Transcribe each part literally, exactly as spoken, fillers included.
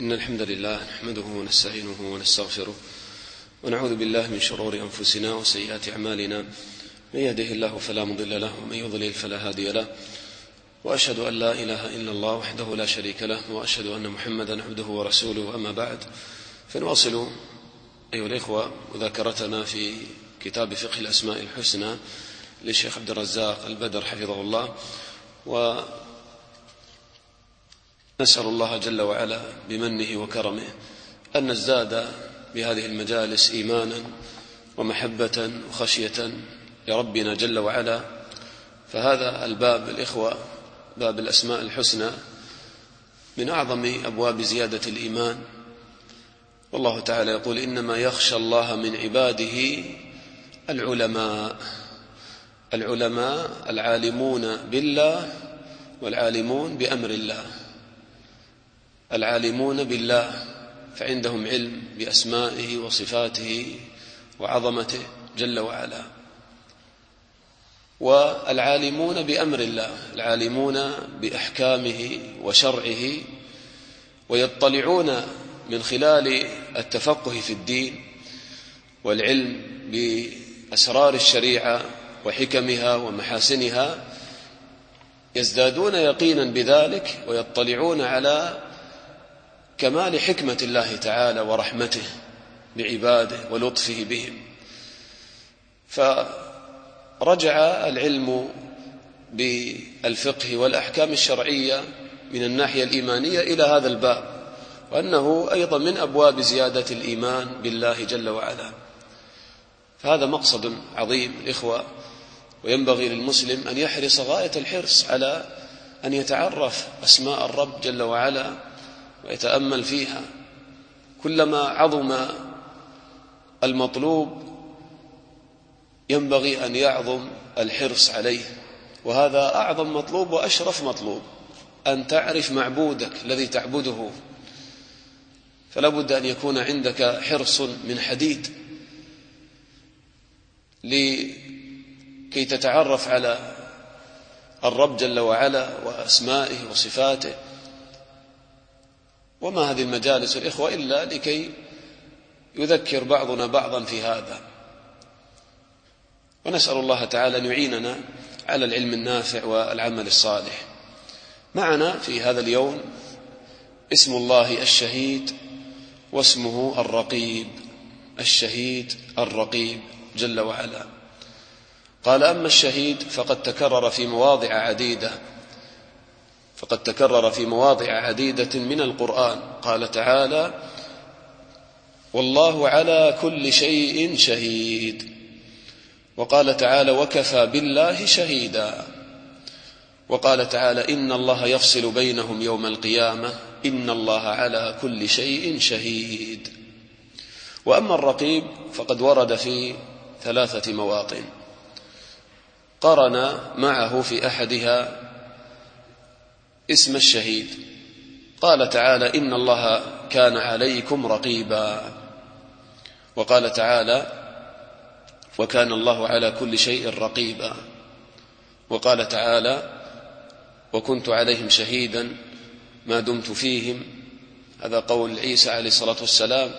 إن الحمد لله نحمده ونستعينه ونستغفره ونعوذ بالله من شرور أنفسنا وسيئات أعمالنا، من يهده الله فلا مضل له ومن يضلل فلا هادي له، وأشهد أن لا إله إلا الله وحده لا شريك له، وأشهد أن محمدا عبده ورسوله. أما بعد، فنواصل أيها الإخوة مذاكرتنا في كتاب فقه الأسماء الحسنى للشيخ عبد الرزاق البدر حفظه الله، ونسأل الله جل وعلا بمنه وكرمه أن نزداد بهذه المجالس إيمانا ومحبة وخشية لربنا جل وعلا. فهذا الباب الإخوة، باب الأسماء الحسنى، من أعظم أبواب زيادة الإيمان. والله تعالى يقول: إنما يخشى الله من عباده العلماء. العلماء العالمون بالله والعالمون بأمر الله. العالمون بالله فعندهم علم بأسمائه وصفاته وعظمته جل وعلا، والعالمون بأمر الله العالمون بأحكامه وشرعه، ويطلعون من خلال التفقه في الدين والعلم بأسرار الشريعة وحكمها ومحاسنها، يزدادون يقينا بذلك ويطلعون على كمال حكمة الله تعالى ورحمته بعباده ولطفه بهم. فرجع العلم بالفقه والأحكام الشرعية من الناحية الإيمانية إلى هذا الباب، وأنه أيضا من أبواب زيادة الإيمان بالله جل وعلا. فهذا مقصد عظيم الإخوة، وينبغي للمسلم أن يحرص غاية الحرص على أن يتعرف أسماء الرب جل وعلا ويتأمل فيها. كلما عظم المطلوب ينبغي أن يعظم الحرص عليه، وهذا أعظم مطلوب وأشرف مطلوب، أن تعرف معبودك الذي تعبده. فلا بد أن يكون عندك حرص من حديد لكي تتعرف على الرب جل وعلا وأسمائه وصفاته. وما هذه المجالس الإخوة إلا لكي يذكر بعضنا بعضا في هذا، ونسأل الله تعالى أن يعيننا على العلم النافع والعمل الصالح. معنا في هذا اليوم اسم الله الشهيد واسمه الرقيب. الشهيد الرقيب جل وعلا. قال: أما الشهيد فقد تكرر في مواضع عديدة فقد تكرر في مواضع عديدة من القرآن. قال تعالى: والله على كل شيء شهيد. وقال تعالى: وكفى بالله شهيدا. وقال تعالى: إن الله يفصل بينهم يوم القيامة إن الله على كل شيء شهيد. وأما الرقيب فقد ورد في ثلاثة مواطن، قرن معه في أحدها اسم الشهيد. قال تعالى: إن الله كان عليكم رقيبا. وقال تعالى: وكان الله على كل شيء رقيبا. وقال تعالى: وكنت عليهم شهيدا ما دمت فيهم. هذا قول عيسى عليه الصلاة والسلام: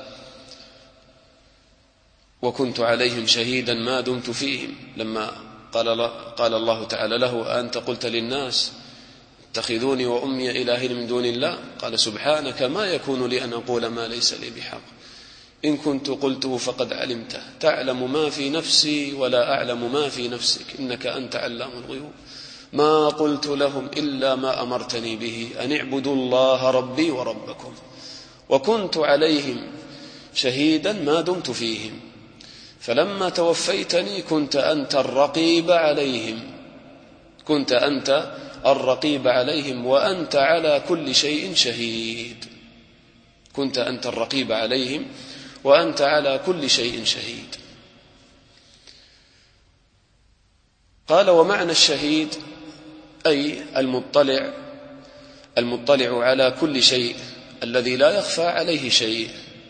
وكنت عليهم شهيدا ما دمت فيهم، لما قال, قال الله تعالى له: أنت قلت للناس اتخذوني وأمي إلهين من دون الله؟ قال: سبحانك ما يكون لي أن أقول ما ليس لي بحق، إن كنت قلته فقد علمته، تعلم ما في نفسي ولا أعلم ما في نفسك، إنك أنت علام الغيوب. ما قلت لهم إلا ما أمرتني به، أن اعبدوا الله ربي وربكم، وكنت عليهم شهيدا ما دمت فيهم، فلما توفيتني كنت أنت الرقيب عليهم كنت أنت الرقيب عليهم وأنت على كل شيء شهيد. كنت أنت الرقيب عليهم وأنت على كل شيء شهيد. قال: ومعنى الشهيد أي المطلع المطلع على كل شيء، الذي لا يخفى عليه شيء.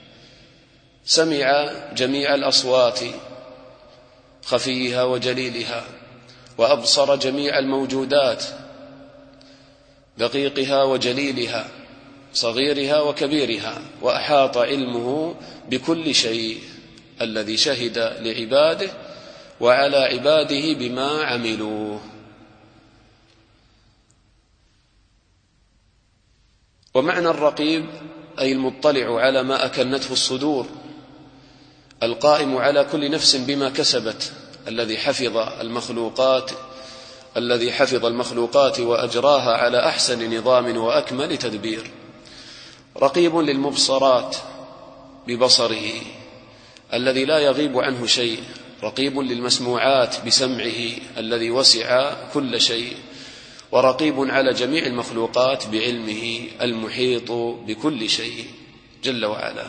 سمع جميع الأصوات خفيها وجليلها، وأبصر جميع الموجودات دقيقها وجليلها، صغيرها وكبيرها، وأحاط علمه بكل شيء، الذي شهد لعباده وعلى عباده بما عملوا. ومعنى الرقيب أي المطلع على ما أكنته الصدور، القائم على كل نفس بما كسبت، الذي حفظ المخلوقات الذي حفظ المخلوقات وأجراها على أحسن نظام وأكمل تدبير. رقيب للمبصرات ببصره الذي لا يغيب عنه شيء، رقيب للمسموعات بسمعه الذي وسع كل شيء، ورقيب على جميع المخلوقات بعلمه المحيط بكل شيء جل وعلا.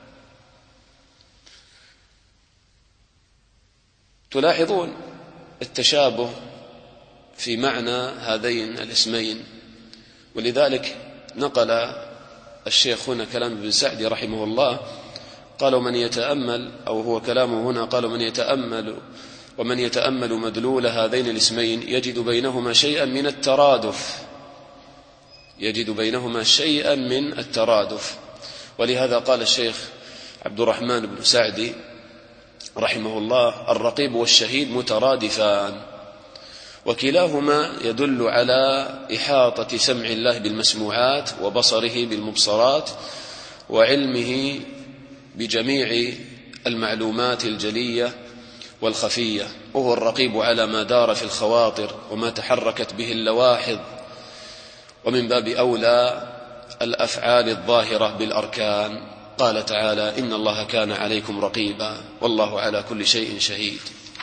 تلاحظون التشابه في معنى هذين الاسمين، ولذلك نقل الشيخ هنا كلام ابن سعدي رحمه الله، قال ومن يتأمل، أو هو كلامه هنا، قال ومن يتأمل ومن يتأمل مدلول هذين الاسمين يجد بينهما شيئا من الترادف يجد بينهما شيئا من الترادف ولهذا قال الشيخ عبد الرحمن بن سعدي رحمه الله: الرقيب والشهيد مترادفان، وكلاهما يدل على إحاطة سمع الله بالمسموعات وبصره بالمبصرات وعلمه بجميع المعلومات الجلية والخفية، وهو الرقيب على ما دار في الخواطر وما تحركت به اللواحظ، ومن باب أولى الأفعال الظاهرة بالأركان. قال تعالى: إن الله كان عليكم رقيبا والله على كل شيء شهيد.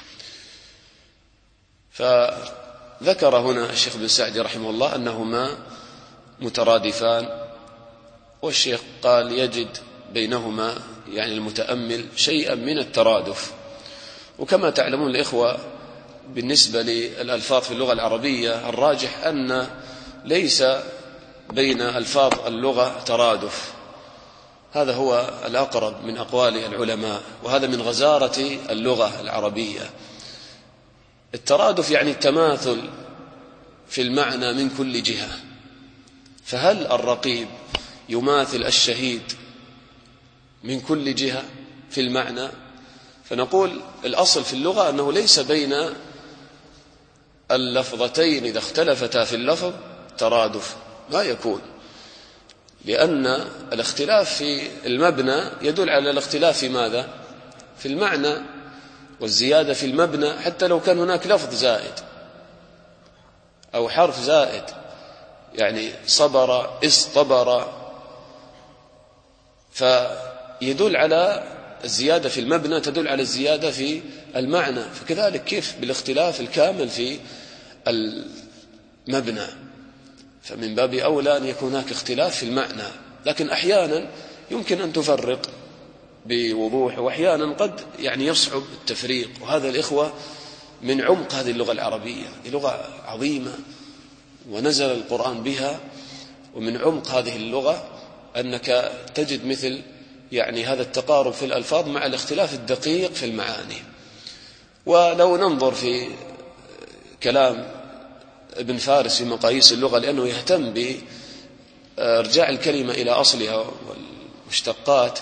فذكر هنا الشيخ بن سعدي رحمه الله أنهما مترادفان، والشيخ قال يجد بينهما يعني المتأمل شيئا من الترادف. وكما تعلمون الإخوة بالنسبة للألفاظ في اللغة العربية الراجح أن ليس بين ألفاظ اللغة ترادف، هذا هو الأقرب من أقوال العلماء، وهذا من غزارة اللغة العربية. الترادف يعني التماثل في المعنى من كل جهة، فهل الرقيب يماثل الشهيد من كل جهة في المعنى؟ فنقول الأصل في اللغة أنه ليس بين اللفظتين إذا اختلفتا في اللفظ ترادف، لا يكون، لأن الاختلاف في المبنى يدل على الاختلاف في ماذا؟ في المعنى، والزيادة في المبنى حتى لو كان هناك لفظ زائد أو حرف زائد، يعني صبر اصطبر، فيدل على الزيادة في المبنى تدل على الزيادة في المعنى، فكذلك كيف بالاختلاف الكامل في المبنى؟ فمن باب أولى أن يكون هناك اختلاف في المعنى، لكن أحيانا يمكن أن تفرق بوضوح، وأحيانا قد يعني يصعب التفريق. وهذا الإخوة من عمق هذه اللغة العربية، لغة عظيمة ونزل القرآن بها، ومن عمق هذه اللغة أنك تجد مثل يعني هذا التقارب في الألفاظ مع الاختلاف الدقيق في المعاني. ولو ننظر في كلام ابن فارس في مقاييس اللغة، لأنه يهتم بإرجاع الكلمة إلى أصلها والمشتقات،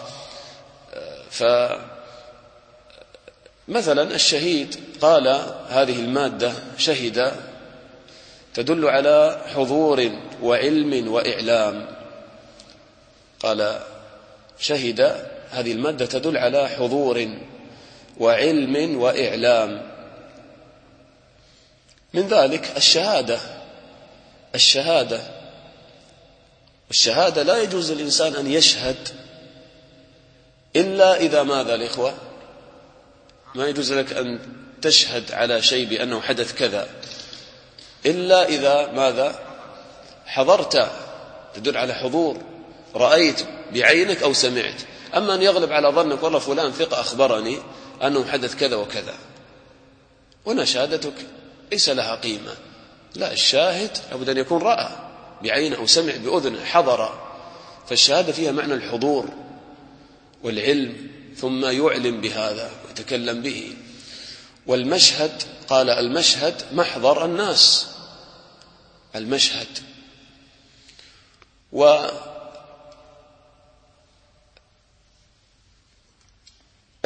فمثلا الشهيد قال هذه المادة شهد تدل على حضور وعلم وإعلام، قال شهد هذه المادة تدل على حضور وعلم وإعلام. من ذلك الشهادة الشهادة والشهادة لا يجوز للإنسان أن يشهد إلا إذا ماذا الإخوة؟ ما يجوز لك أن تشهد على شيء بأنه حدث كذا إلا إذا ماذا؟ حضرت، تدل على حضور، رأيت بعينك أو سمعت. أما أن يغلب على ظنك والله فلان ثقة أخبرني أنه حدث كذا وكذا، وأنا شهادتك ليس لها قيمة. لا، الشاهد لابد أن يكون رأى بعينه أو سمع بأذنه، حضر، فالشهادة فيها معنى الحضور والعلم، ثم يعلم بهذا ويتكلم به. والمشهد قال المشهد محضر الناس، المشهد.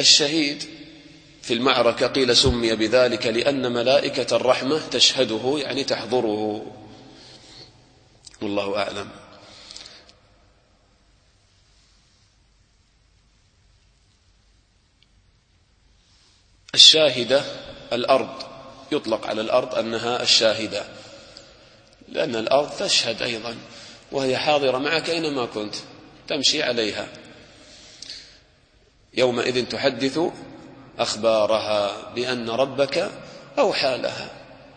الشهيد في المعركة قيل سمي بذلك لأن ملائكة الرحمة تشهده، يعني تحضره، والله أعلم. الشاهدة الأرض، يطلق على الأرض أنها الشاهدة، لأن الأرض تشهد أيضا، وهي حاضرة معك أينما كنت، تمشي عليها. يومئذ تحدث أخبارها بأن ربك أوحى لها.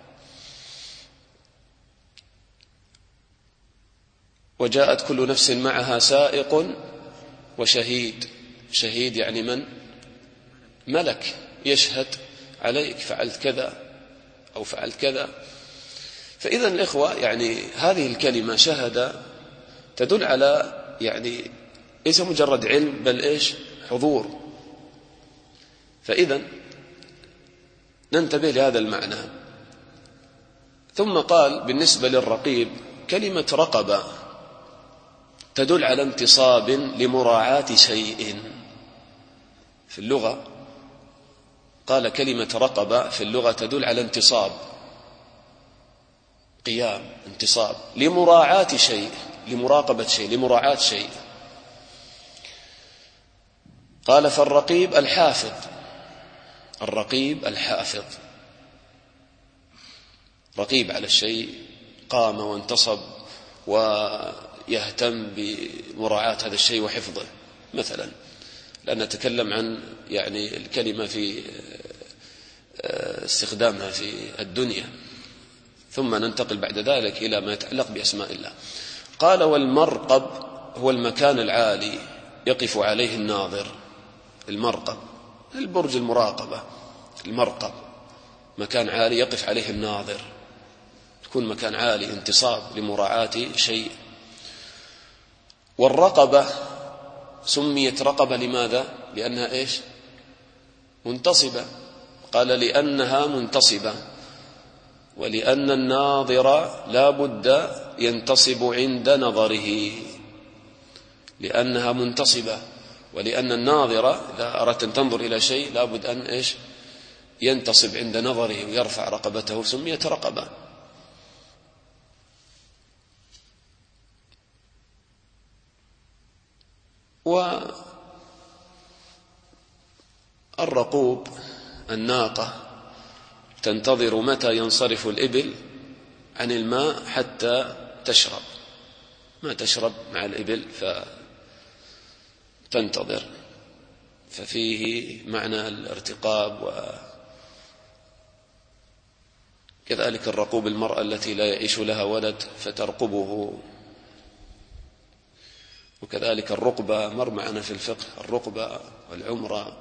وجاءت كل نفس معها سائق وشهيد. شهيد يعني من؟ ملك يشهد عليك، فعلت كذا أو فعلت كذا. فإذا الإخوة يعني هذه الكلمة شهد تدل على يعني ليس مجرد علم، بل إيش؟ حضور. فإذا ننتبه لهذا المعنى. ثم قال بالنسبة للرقيب كلمة رقبة تدل على انتصاب لمراعاة شيء في اللغة. قال كلمة رقبة في اللغة تدل على انتصاب، قيام، انتصاب لمراعاة شيء، لمراقبة شيء، لمراعاة شيء. قال فالرقيب الحافظ، الرقيب الحافظ، رقيب على الشيء، قام وانتصب ويهتم بمراعاة هذا الشيء وحفظه. مثلا لأن نتكلم عن يعني الكلمة في استخدامها في الدنيا، ثم ننتقل بعد ذلك إلى ما يتعلق بأسماء الله. قال والمرقب هو المكان العالي يقف عليه الناظر. المرقب البرج المراقبة، المرقب مكان عالي يقف عليه الناظر، تكون مكان عالي، انتصاب لمراعاة شيء. والرقبة سميت رقبة لماذا؟ لأنها إيش؟ منتصبة. قال لأنها منتصبة، ولأن الناظر لا بد ينتصب عند نظره، لأنها منتصبة، ولأن الناظر إذا أردت أن تنظر إلى شيء لا بد أن إيش؟ ينتصب عند نظره ويرفع رقبته، سميت رقبة. والرقوب الناقة تنتظر متى ينصرف الإبل عن الماء حتى تشرب، ما تشرب مع الإبل فتنتظر، ففيه معنى الارتقاب. وكذلك الرقوب المرأة التي لا يعيش لها ولد فترقبه. وكذلك الرقبة مر معنا في الفقه، الرقبة والعمرة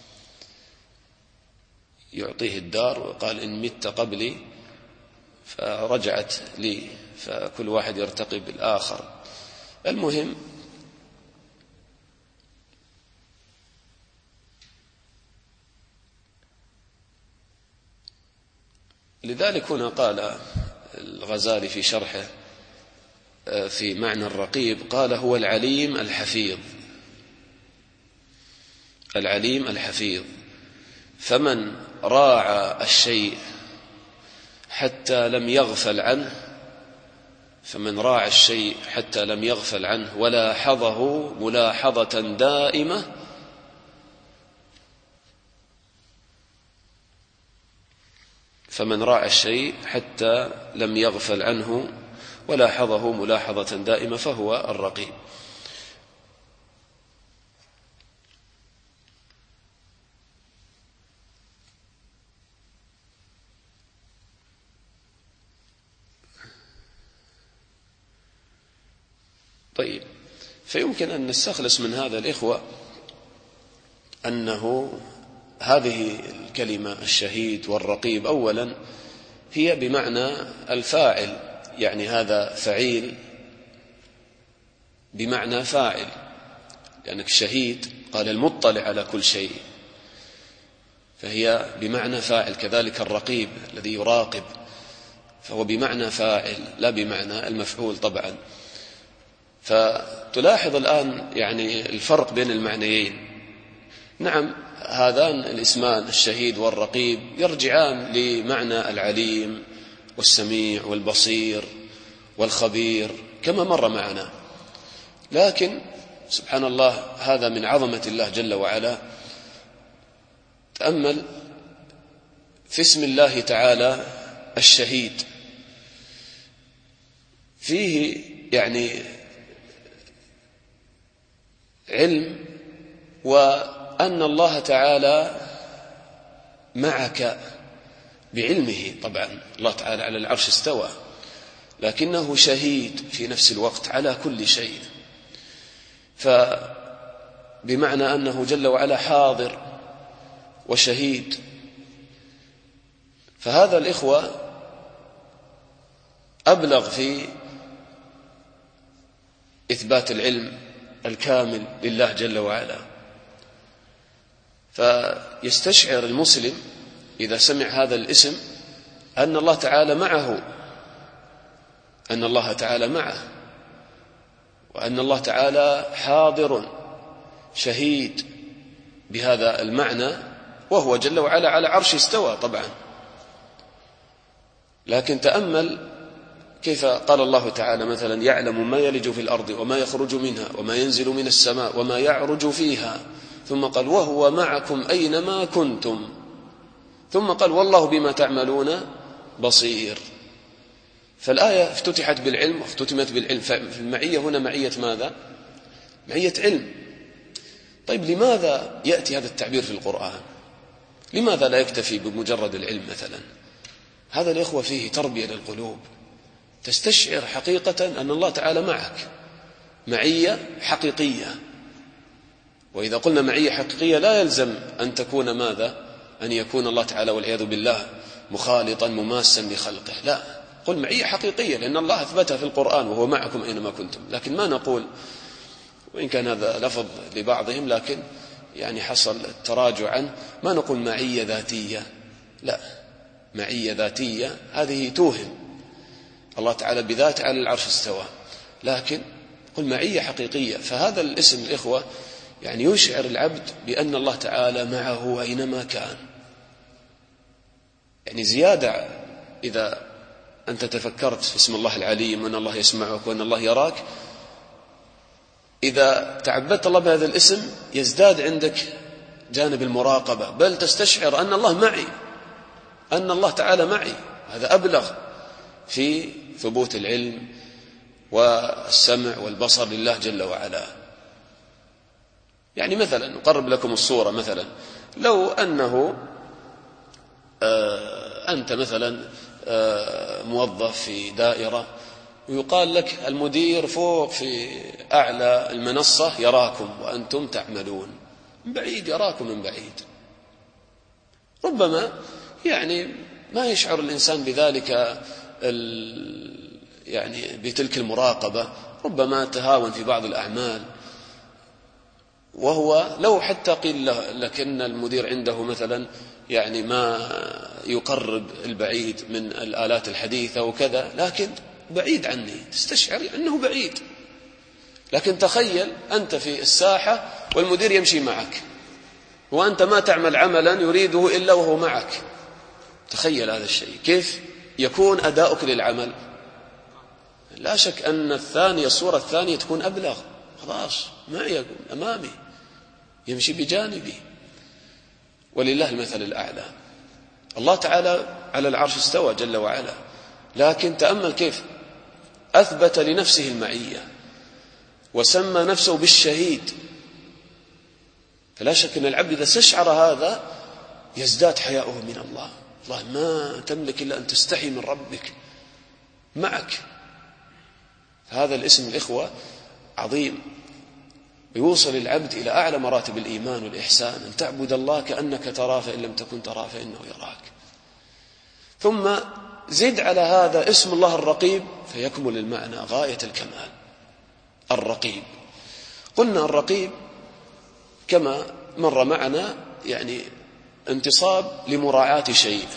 يعطيه الدار وقال إن مت قبلي فرجعت لي، فكل واحد يرتقب الآخر. المهم لذلك هنا قال الغزالي في شرحه في معنى الرقيب، قال هو العليم الحفيظ، العليم الحفيظ. فمن راعى الشيء حتى لم يغفل عنه، فمن راعى الشيء حتى لم يغفل عنه ولاحظه ملاحظة دائمة فمن راعى الشيء حتى لم يغفل عنه ولاحظه ملاحظة دائمة فهو الرقيب. طيب، فيمكن أن نستخلص من هذا الإخوة أنه هذه الكلمة الشهيد والرقيب أولا هي بمعنى الفاعل، يعني هذا فعيل بمعنى فاعل، لأنك الشهيد قال المطلع على كل شيء، فهي بمعنى فاعل. كذلك الرقيب الذي يراقب فهو بمعنى فاعل لا بمعنى المفعول طبعا. فتلاحظ الآن يعني الفرق بين المعنيين، نعم، هذان الاسمان الشهيد والرقيب يرجعان لمعنى العليم والسميع والبصير والخبير كما مر معنا، لكن سبحان الله هذا من عظمة الله جل وعلا. تأمل في اسم الله تعالى الشهيد، فيه يعني علم، وأن الله تعالى معك بعلمه. طبعا الله تعالى على العرش استوى، لكنه شهيد في نفس الوقت على كل شيء، فبمعنى أنه جل وعلا حاضر وشهيد. فهذا الإخوة أبلغ في إثبات العلم الكامل لله جل وعلا. فيستشعر المسلم إذا سمع هذا الاسم أن الله تعالى معه، أن الله تعالى معه، وأن الله تعالى حاضر شهيد بهذا المعنى، وهو جل وعلا على عرش استوى طبعا. لكن تأمل كيف قال الله تعالى مثلا: يعلم ما يلج في الأرض وما يخرج منها وما ينزل من السماء وما يعرج فيها، ثم قال: وهو معكم أينما كنتم، ثم قال: والله بما تعملون بصير. فالآية افتتحت بالعلم واختتمت بالعلم. فالمعية هنا معية ماذا؟ معية علم. طيب لماذا يأتي هذا التعبير في القرآن؟ لماذا لا يكتفي بمجرد العلم مثلا؟ هذا الإخوة فيه تربية للقلوب، تستشعر حقيقة أن الله تعالى معك معية حقيقية. وإذا قلنا معية حقيقية لا يلزم أن تكون ماذا؟ أن يكون الله تعالى والعياذ بالله مخالطا مماسا لخلقه، لا، قل معية حقيقية، لأن الله أثبتها في القرآن: وهو معكم أينما كنتم. لكن ما نقول، وإن كان هذا لفظ لبعضهم لكن يعني حصل التراجع عنه، ما نقول معية ذاتية، لا، معية ذاتية هذه توهم، الله تعالى بذات على العرش استوى، لكن قل معية حقيقية. فهذا الاسم الإخوة يعني يشعر العبد بأن الله تعالى معه أينما كان. يعني زيادة إذا أنت تفكرت في اسم الله العليم، وأن الله يسمعك، وأن الله يراك، إذا تعبدت الله بهذا الاسم يزداد عندك جانب المراقبة، بل تستشعر أن الله معي، أن الله تعالى معي. هذا أبلغ في ثبوت العلم والسمع والبصر لله جل وعلا. يعني مثلا نقرب لكم الصورة، مثلا لو أنه آه أنت مثلا آه موظف في دائرة، ويقال لك المدير فوق في أعلى المنصة يراكم وأنتم تعملون من بعيد، يراكم من بعيد. ربما يعني ما يشعر الإنسان بذلك يعني بتلك المراقبة، ربما تهاون في بعض الأعمال. وهو لو حتى قيل لك أن المدير عنده مثلا يعني ما يقرب البعيد من الآلات الحديثة وكذا، لكن بعيد عني، تستشعر أنه بعيد. لكن تخيل أنت في الساحة والمدير يمشي معك، وأنت ما تعمل عملا يريده إلا وهو معك. تخيل هذا الشيء، كيف يكون أداؤك للعمل؟ لا شك أن الثانية الصورة الثانية تكون أبلغ، خلاص معي أمامي، يمشي بجانبي. ولله المثل الأعلى. الله تعالى على العرش استوى جل وعلا، لكن تأمل كيف أثبت لنفسه المعية وسمى نفسه بالشهيد. فلا شك أن العبد إذا استشعر هذا يزداد حياؤه من الله. الله ما تملك إلا أن تستحي من ربك معك. هذا الاسم الإخوة عظيم، يوصل العبد إلى أعلى مراتب الإيمان والإحسان، أن تعبد الله كأنك تراه، فإن لم تكن تراه فإنه يراك. ثم زد على هذا اسم الله الرقيب فيكمل المعنى غاية الكمال. الرقيب، قلنا الرقيب كما مر معنا يعني انتصاب لمراعاة شيء.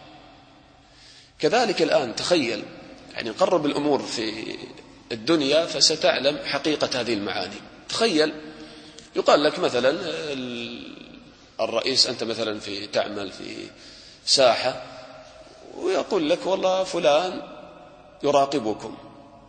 كذلك الآن تخيل، يعني قرب الأمور في الدنيا فستعلم حقيقة هذه المعاني. تخيل يقال لك مثلا الرئيس أنت مثلا في تعمل في ساحة ويقول لك والله فلان يراقبكم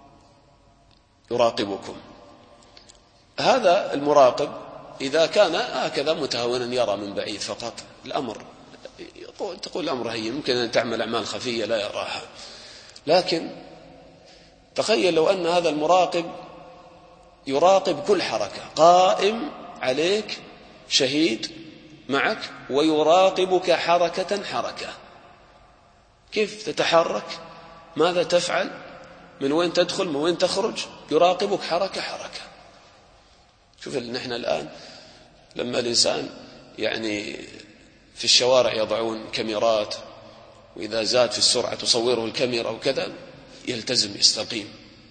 يراقبكم هذا المراقب إذا كان هكذا متهونا يرى من بعيد فقط الأمر يقول تقول الأمر هين ممكن أن تعمل أعمال خفية لا يراها. لكن تخيل لو أن هذا المراقب يراقب كل حركة، قائم عليك شهيد معك ويراقبك حركة حركة، كيف تتحرك، ماذا تفعل، من وين تدخل، من وين تخرج، يراقبك حركة حركة. شوف نحن الآن لما الإنسان يعني في الشوارع يضعون كاميرات وإذا زاد في السرعة تصوره الكاميرا وكذا يلتزم يستقيم،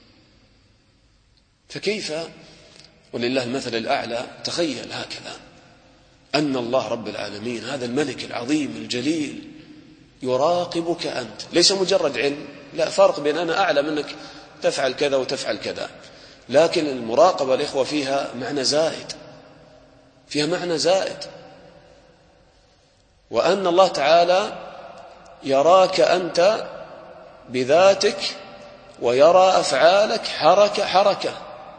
فكيف ولله المثل الأعلى. تخيل هكذا أن الله رب العالمين هذا الملك العظيم الجليل يراقبك أنت، ليس مجرد علم، لا، فرق بين أنا أعلم أنك تفعل كذا وتفعل كذا، لكن المراقبة الإخوة فيها معنى زائد، فيها معنى زائد، وأن الله تعالى يراك أنت بذاتك ويرى أفعالك حركة حركة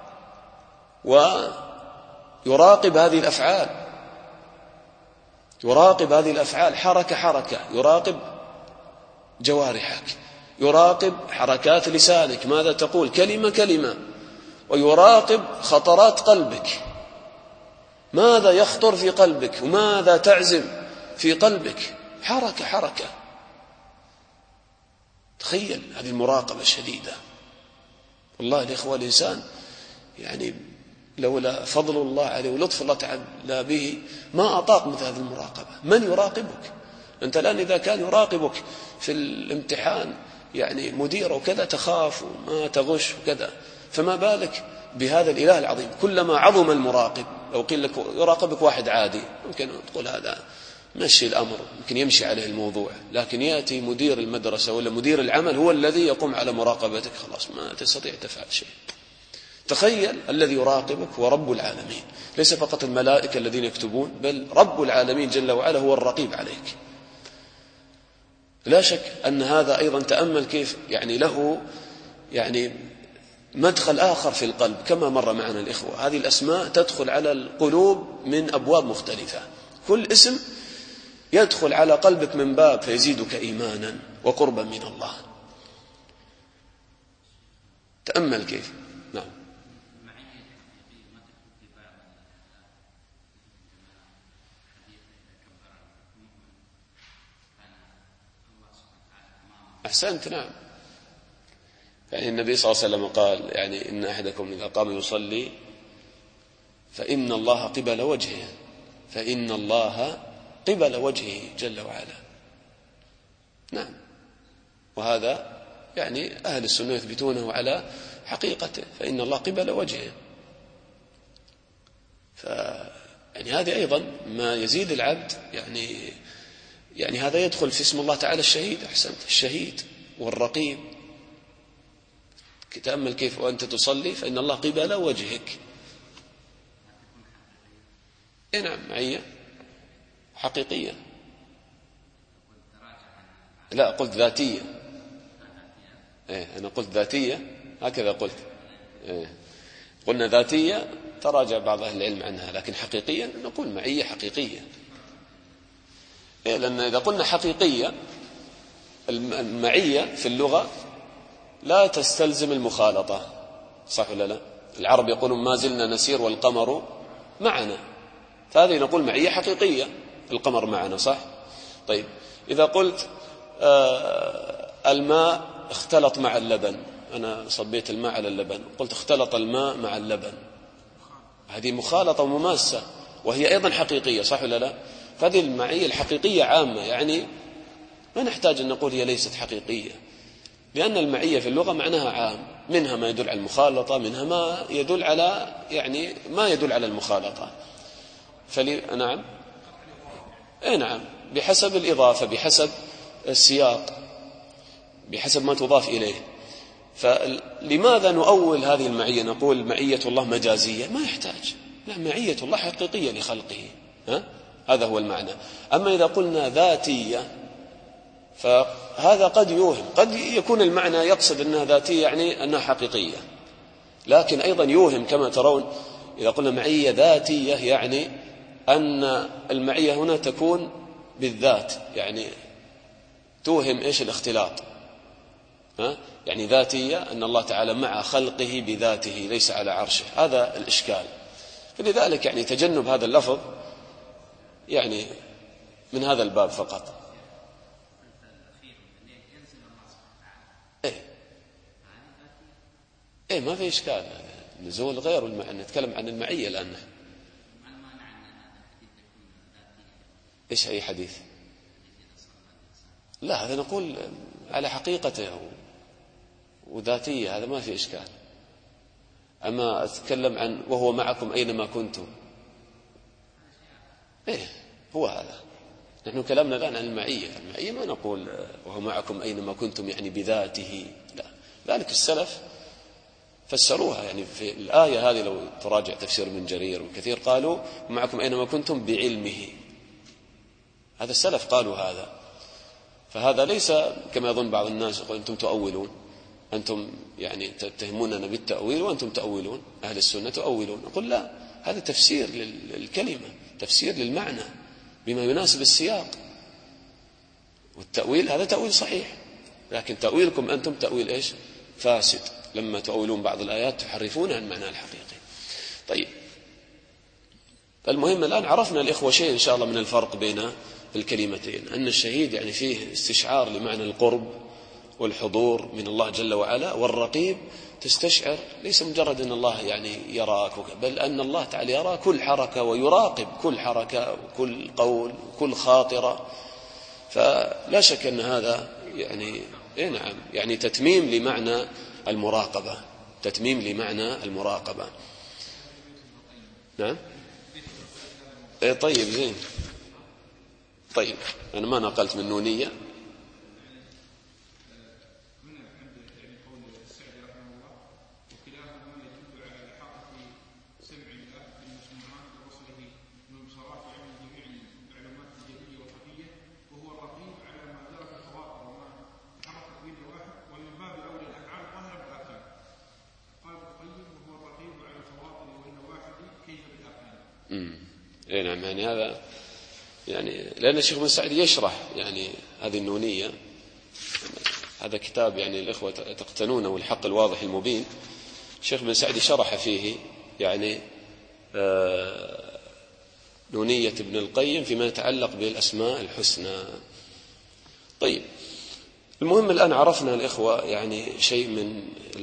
ويراقب هذه الأفعال، يراقب هذه الأفعال حركة حركة، يراقب جوارحك، يراقب حركات لسانك ماذا تقول كلمة كلمة، ويراقب خطرات قلبك ماذا يخطر في قلبك وماذا تعزم في قلبك، حركة حركة. تخيل هذه المراقبة الشديدة. والله الإخوة الإنسان يعني لولا فضل الله عليه ولطف الله تعالى به ما أطاق مثل هذه المراقبة. من يراقبك أنت الآن؟ إذا كان يراقبك في الامتحان يعني مدير وكذا تخاف وما تغش وكذا، فما بالك بهذا الإله العظيم. كلما عظم المراقب، لو قيل لك يراقبك واحد عادي ممكن تقول هذا مشي الأمر، ممكن يمشي عليه الموضوع، لكن يأتي مدير المدرسة ولا مدير العمل هو الذي يقوم على مراقبتك، خلاص ما تستطيع تفعل شيء. تخيل الذي يراقبك هو رب العالمين، ليس فقط الملائكة الذين يكتبون، بل رب العالمين جل وعلا هو الرقيب عليك. لا شك أن هذا أيضا تأمل كيف يعني له يعني مدخل آخر في القلب، كما مر معنا الإخوة هذه الأسماء تدخل على القلوب من أبواب مختلفة، كل اسم يدخل على قلبك من باب فيزيدك إيمانا وقربا من الله. تأمل كيف. نعم. أحسنت. نعم. يعني النبي صلى الله عليه وسلم قال يعني إن أحدكم إذا قام يصلي فإن الله قبل وجهه، فإن الله قبل وجهه جل وعلا. نعم. وهذا يعني أهل السنة يثبتونه على حقيقته، فإن الله قبل وجهه. ف يعني هذه أيضا ما يزيد العبد يعني يعني هذا يدخل في اسم الله تعالى الشهيد. أحسنت. الشهيد والرقيب. تأمل كيف وأنت تصلي فإن الله قبل وجهك. إيه نعم. معية حقيقية. لا قلت ذاتية. إيه أنا قلت ذاتية هكذا قلت. إيه قلنا ذاتية تراجع بعض أهل العلم عنها، لكن حقيقيا نقول معية حقيقية. إيه لأن إذا قلنا حقيقية المعية في اللغة لا تستلزم المخالطة، صح ولا لا؟ العرب يقولون ما زلنا نسير والقمر معنا، فهذه نقول معية حقيقية، القمر معنا، صح؟ طيب إذا قلت آه الماء اختلط مع اللبن، أنا صبيت الماء على اللبن، قلت اختلط الماء مع اللبن، هذه مخالطة ومماسة وهي أيضا حقيقية، صح ولا لا؟ فهذه المعية الحقيقية عامة، يعني ما نحتاج أن نقول هي ليست حقيقية، لأن المعية في اللغة معناها عام، منها ما يدل على المخالطة، منها ما يدل على يعني ما يدل على المخالطة. فلي نعم اي نعم بحسب الإضافة، بحسب السياق، بحسب ما تضاف إليه. فلماذا نؤول هذه المعية نقول معية الله مجازية؟ ما يحتاج، لا، معية الله حقيقية لخلقه. ها؟ هذا هو المعنى. أما إذا قلنا ذاتية فهذا قد يوهم، قد يكون المعنى يقصد أنها ذاتية يعني أنها حقيقية، لكن أيضا يوهم كما ترون إذا قلنا معية ذاتية يعني أن المعية هنا تكون بالذات، يعني توهم إيش الاختلاط، ها؟ يعني ذاتية أن الله تعالى مع خلقه بذاته ليس على عرشه، هذا الإشكال. فلذلك يعني تجنب هذا اللفظ يعني من هذا الباب فقط. إيه إيه ما في إشكال، نزول غير المعنى، نتكلم عن المعية الآن. إيش أي حديث؟ لا هذا نقول على حقيقته وذاتية، هذا ما في إشكال. أما أتكلم عن وهو معكم أينما كنتم، إيه هو هذا. نحن كلامنا الآن عن المعية، المعية ما نقول وهو معكم أينما كنتم يعني بذاته، لا. ذلك السلف فسروها يعني في الآية هذه، لو تراجع تفسير من جرير وكثير قالوا معكم أينما كنتم بعلمه، هذا السلف قالوا هذا. فهذا ليس كما يظن بعض الناس يقول أنتم تؤولون، أنتم يعني تتهموننا بالتأويل وأنتم تأولون، أهل السنة تؤولون. نقول لا، هذا تفسير للكلمة، تفسير للمعنى بما يناسب السياق، والتأويل هذا تأويل صحيح، لكن تأويلكم أنتم تأويل إيش؟ فاسد، لما تؤولون بعض الآيات تحرفون عن معنى الحقيقي. طيب المهم الآن عرفنا الإخوة شيء إن شاء الله من الفرق بين الكلمتين، أن الشهيد يعني فيه استشعار لمعنى القرب والحضور من الله جل وعلا، والرقيب تستشعر ليس مجرد أن الله يعني يراك، بل أن الله تعالى يرى كل حركة ويراقب كل حركة وكل قول وكل خاطرة. فلا شك أن هذا يعني إيه نعم يعني تتميم لمعنى المراقبة، تتميم لمعنى المراقبة. نعم إيه طيب زين. طيب أنا ما نقلت من نونية. إيه نعم يعني هذا يعني لأن الشيخ بن سعيد يشرح يعني هذه النونية، هذا كتاب يعني الإخوة تقتنونه والحق الواضح المبين، الشيخ بن سعيد شرح فيه يعني آه نونية ابن القيم فيما يتعلق بالأسماء الحسنى. طيب المهم الآن عرفنا الإخوة يعني شيء من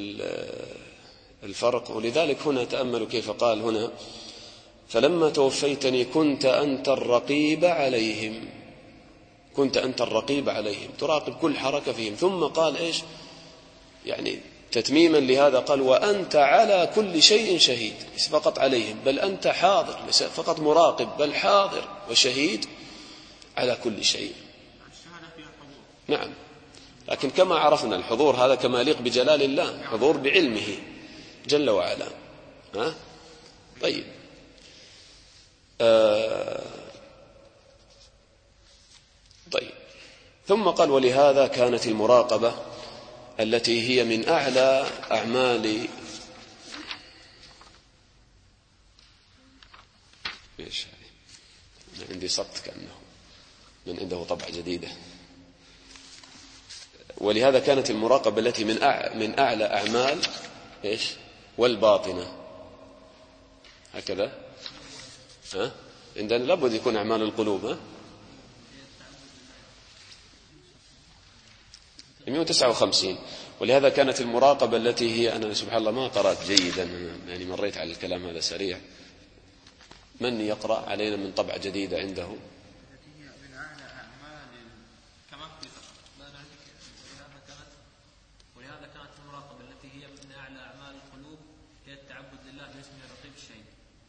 الفرق، ولذلك هنا تأملوا كيف قال هنا فلما توفيتني كنت أنت الرقيب عليهم، كنت أنت الرقيب عليهم، تراقب كل حركة فيهم. ثم قال إيش يعني تتميما لهذا قال وأنت على كل شيء شهيد، ليس فقط عليهم بل أنت حاضر، ليس فقط مراقب بل حاضر وشهيد على كل شيء. نعم لكن كما عرفنا الحضور هذا كما يليق بجلال الله، حضور بعلمه جل وعلا. ها؟ طيب آه طيب ثم قال ولهذا كانت المراقبة التي هي من أعلى أعمال إيش من عندي سقط كأنه من عنده طبعة جديدة. ولهذا كانت المراقبة التي من من أعلى أعمال إيش والباطنة، هكذا ها عندنا لابد يكون أعمال القلوب. ها مئة وتسعة وخمسين. ولهذا كانت المراقبة التي هي أنا سبحان الله ما قرأت جيدا يعني مريت على الكلام هذا سريع، من يقرأ علينا من طبعة جديدة عنده؟ ولهذا كانت المراقبة التي هي من أعلى أعمال القلوب هي التعبد لله باسمه الرقيب الشهيد.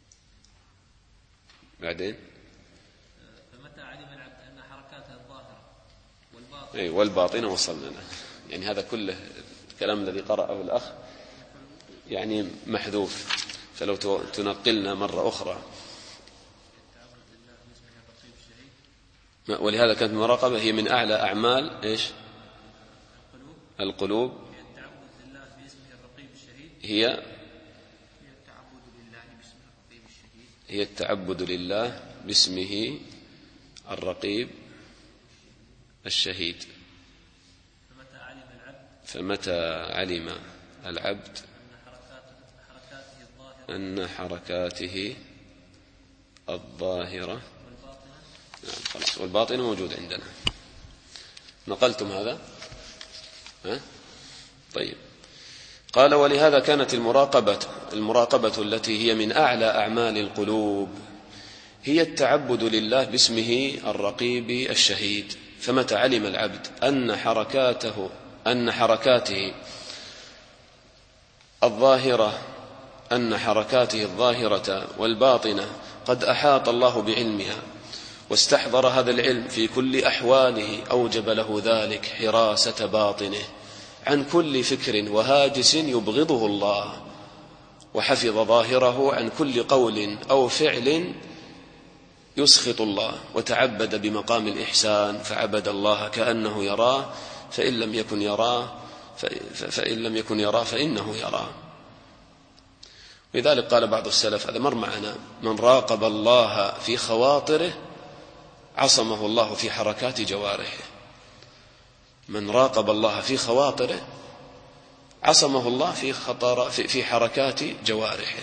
بعدين فمتى علم العبد أن حركاته الظاهرة والباطنة أي والباطنة وصلنا له، يعني هذا كله الكلام الذي قرأه الأخ يعني محذوف، فلو تنقلنا مرة أخرى. ولهذا كانت المراقبة هي من أعلى أعمال إيش؟ القلوب. هي هي التعبد لله باسمه الرقيب الشهيد. فمتى علم العبد أن حركاته الظاهرة نعم خلاص والباطنة موجود عندنا. نقلتم هذا؟ ها؟ طيب. قال ولهذا كانت المراقبة المراقبة التي هي من أعلى أعمال القلوب هي التعبد لله باسمه الرقيب الشهيد. فمتى علم العبد أن حركاته أن حركاته الظاهرة أن حركاته الظاهرة والباطنة قد أحاط الله بعلمها واستحضر هذا العلم في كل أحواله أوجب له ذلك حراسة باطنه عن كل فكر وهاجس يبغضه الله، وحفظ ظاهره عن كل قول أو فعل يسخط الله، وتعبد بمقام الإحسان فعبد الله كأنه يراه فإن لم يكن يراه فإن لم يكن يراه فإنه يراه. لذلك قال بعض السلف هذا مر معنا: من راقب الله في خواطره عصمه الله في حركات جوارحه. من راقب الله في خواطره عصمه الله في خطر في, في حركات جوارحه.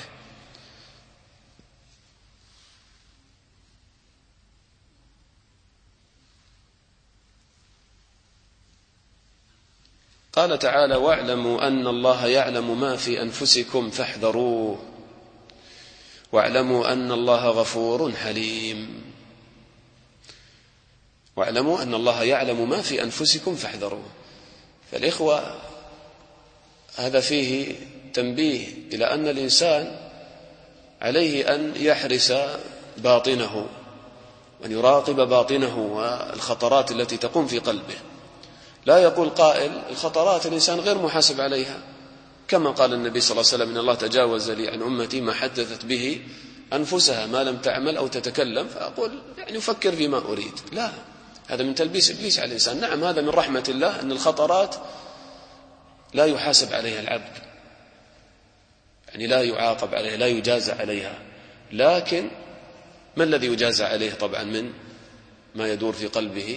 قال تعالى: واعلموا أن الله يعلم ما في أنفسكم فاحذروه واعلموا أن الله غفور حليم. واعلموا أن الله يعلم ما في أنفسكم فاحذروه. فالإخوة هذا فيه تنبيه إلى أن الإنسان عليه أن يحرس باطنه وأن يراقب باطنه والخطرات التي تقوم في قلبه. لا يقول قائل الخطرات الإنسان غير محاسب عليها، كما قال النبي صلى الله عليه وسلم: إن الله تجاوز لي عن أمتي ما حدثت به أنفسها ما لم تعمل أو تتكلم، فأقول يعني أفكر فيما أريد. لا، هذا من تلبيس إبليس على الإنسان. نعم، هذا من رحمة الله أن الخطرات لا يحاسب عليها العبد، يعني لا يعاقب عليها، لا يجازى عليها. لكن ما الذي يجازى عليه؟ طبعا من ما يدور في قلبه.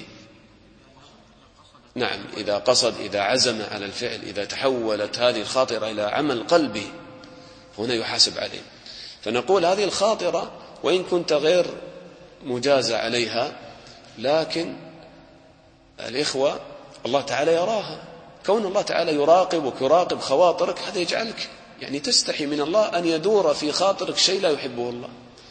نعم، إذا قصد، إذا عزم على الفعل، إذا تحولت هذه الخاطرة إلى عمل قلبي هنا يحاسب عليه. فنقول هذه الخاطرة وإن كنت غير مجازى عليها، لكن الإخوة الله تعالى يراها. كون الله تعالى يراقبك يراقب خواطرك هذا يجعلك يعني تستحي من الله أن يدور في خاطرك شيء لا يحبه الله،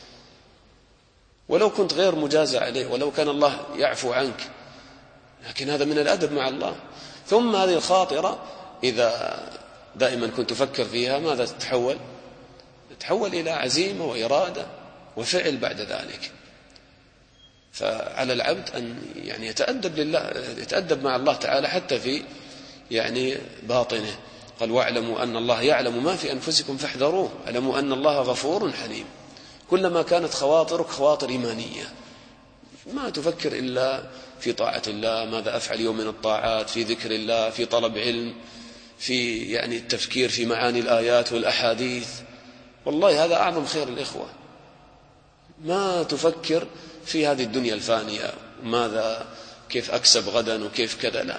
ولو كنت غير مجازى عليه، ولو كان الله يعفو عنك، لكن هذا من الأدب مع الله. ثم هذه الخاطرة إذا دائما كنت تفكر فيها ماذا تتحول؟ تتحول إلى عزيمة وإرادة وفعل بعد ذلك. فعلى العبد أن يعني يتأدب لله، يتأدب مع الله تعالى حتى في يعني باطنه. قال: واعلموا أن الله يعلم ما في أنفسكم فاحذروه اعلموا أن الله غفور حليم. كلما كانت خواطرك خواطر إيمانية، ما تفكر إلا في طاعة الله، ماذا أفعل يوم من الطاعات، في ذكر الله، في طلب علم، في يعني التفكير في معاني الآيات والأحاديث. والله هذا أعظم خير الإخوة. ما تفكر في هذه الدنيا الفانية ماذا كيف أكسب غدا وكيف كذا، لا.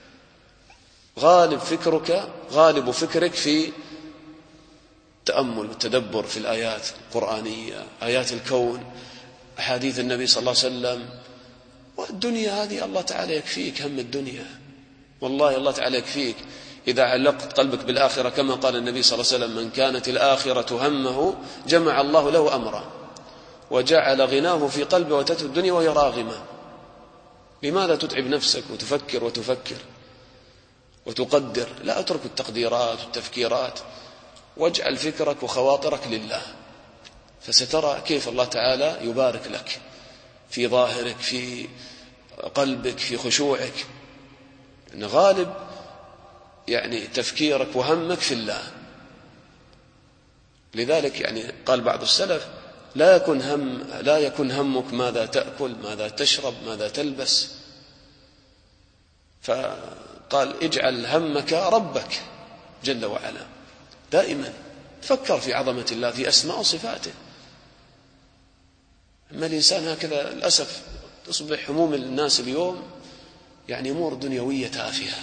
غالب فكرك غالب فكرك في التأمل والتدبر في الآيات القرآنية، آيات الكون، أحاديث النبي صلى الله عليه وسلم. والدنيا هذه الله تعالى يكفيك هم الدنيا، والله الله تعالى يكفيك إذا علقت قلبك بالآخرة، كما قال النبي صلى الله عليه وسلم: من كانت الآخرة همه جمع الله له أمره وجعل غناه في قلبه وتترك الدنيا وهي راغمة. لماذا تتعب نفسك وتفكر وتفكر وتقدر؟ لا، أترك التقديرات والتفكيرات واجعل فكرك وخواطرك لله، فسترى كيف الله تعالى يبارك لك في ظاهرك، في قلبك، في خشوعك. إن غالب يعني تفكيرك وهمك في الله. لذلك يعني قال بعض السلف: لا يكن هم لا يكن همك ماذا تأكل، ماذا تشرب، ماذا تلبس. فقال اجعل همك ربك جل وعلا، دائما فكر في عظمة الله، في أسماء وصفاته. أما الإنسان هكذا للأسف تصبح هموم الناس اليوم يعني أمور دنيوية تافهة.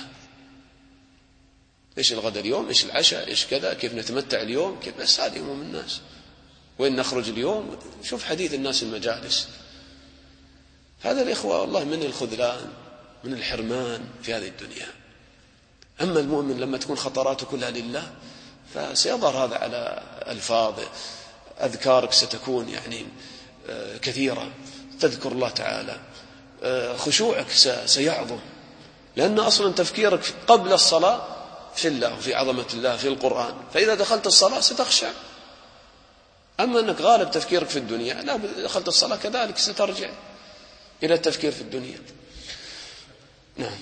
إيش الغداء اليوم، إيش العشاء، إيش كذا، كيف نتمتع اليوم، كيف، بس هذه هموم الناس. وين نخرج اليوم، شوف حديث الناس المجالس. هذا الإخوة والله من الخذلان، من الحرمان في هذه الدنيا. أما المؤمن لما تكون خطراته كلها لله فسيظهر هذا على ألفاظ، أذكارك ستكون يعني كثيرة، تذكر الله تعالى، خشوعك سيعظم، لأن أصلا تفكيرك قبل الصلاة في الله وفي عظمة الله في القرآن، فإذا دخلت الصلاة ستخشع. أما أنك غالب تفكيرك في الدنيا، لا، دخلت الصلاة كذلك سترجع إلى التفكير في الدنيا. نعم.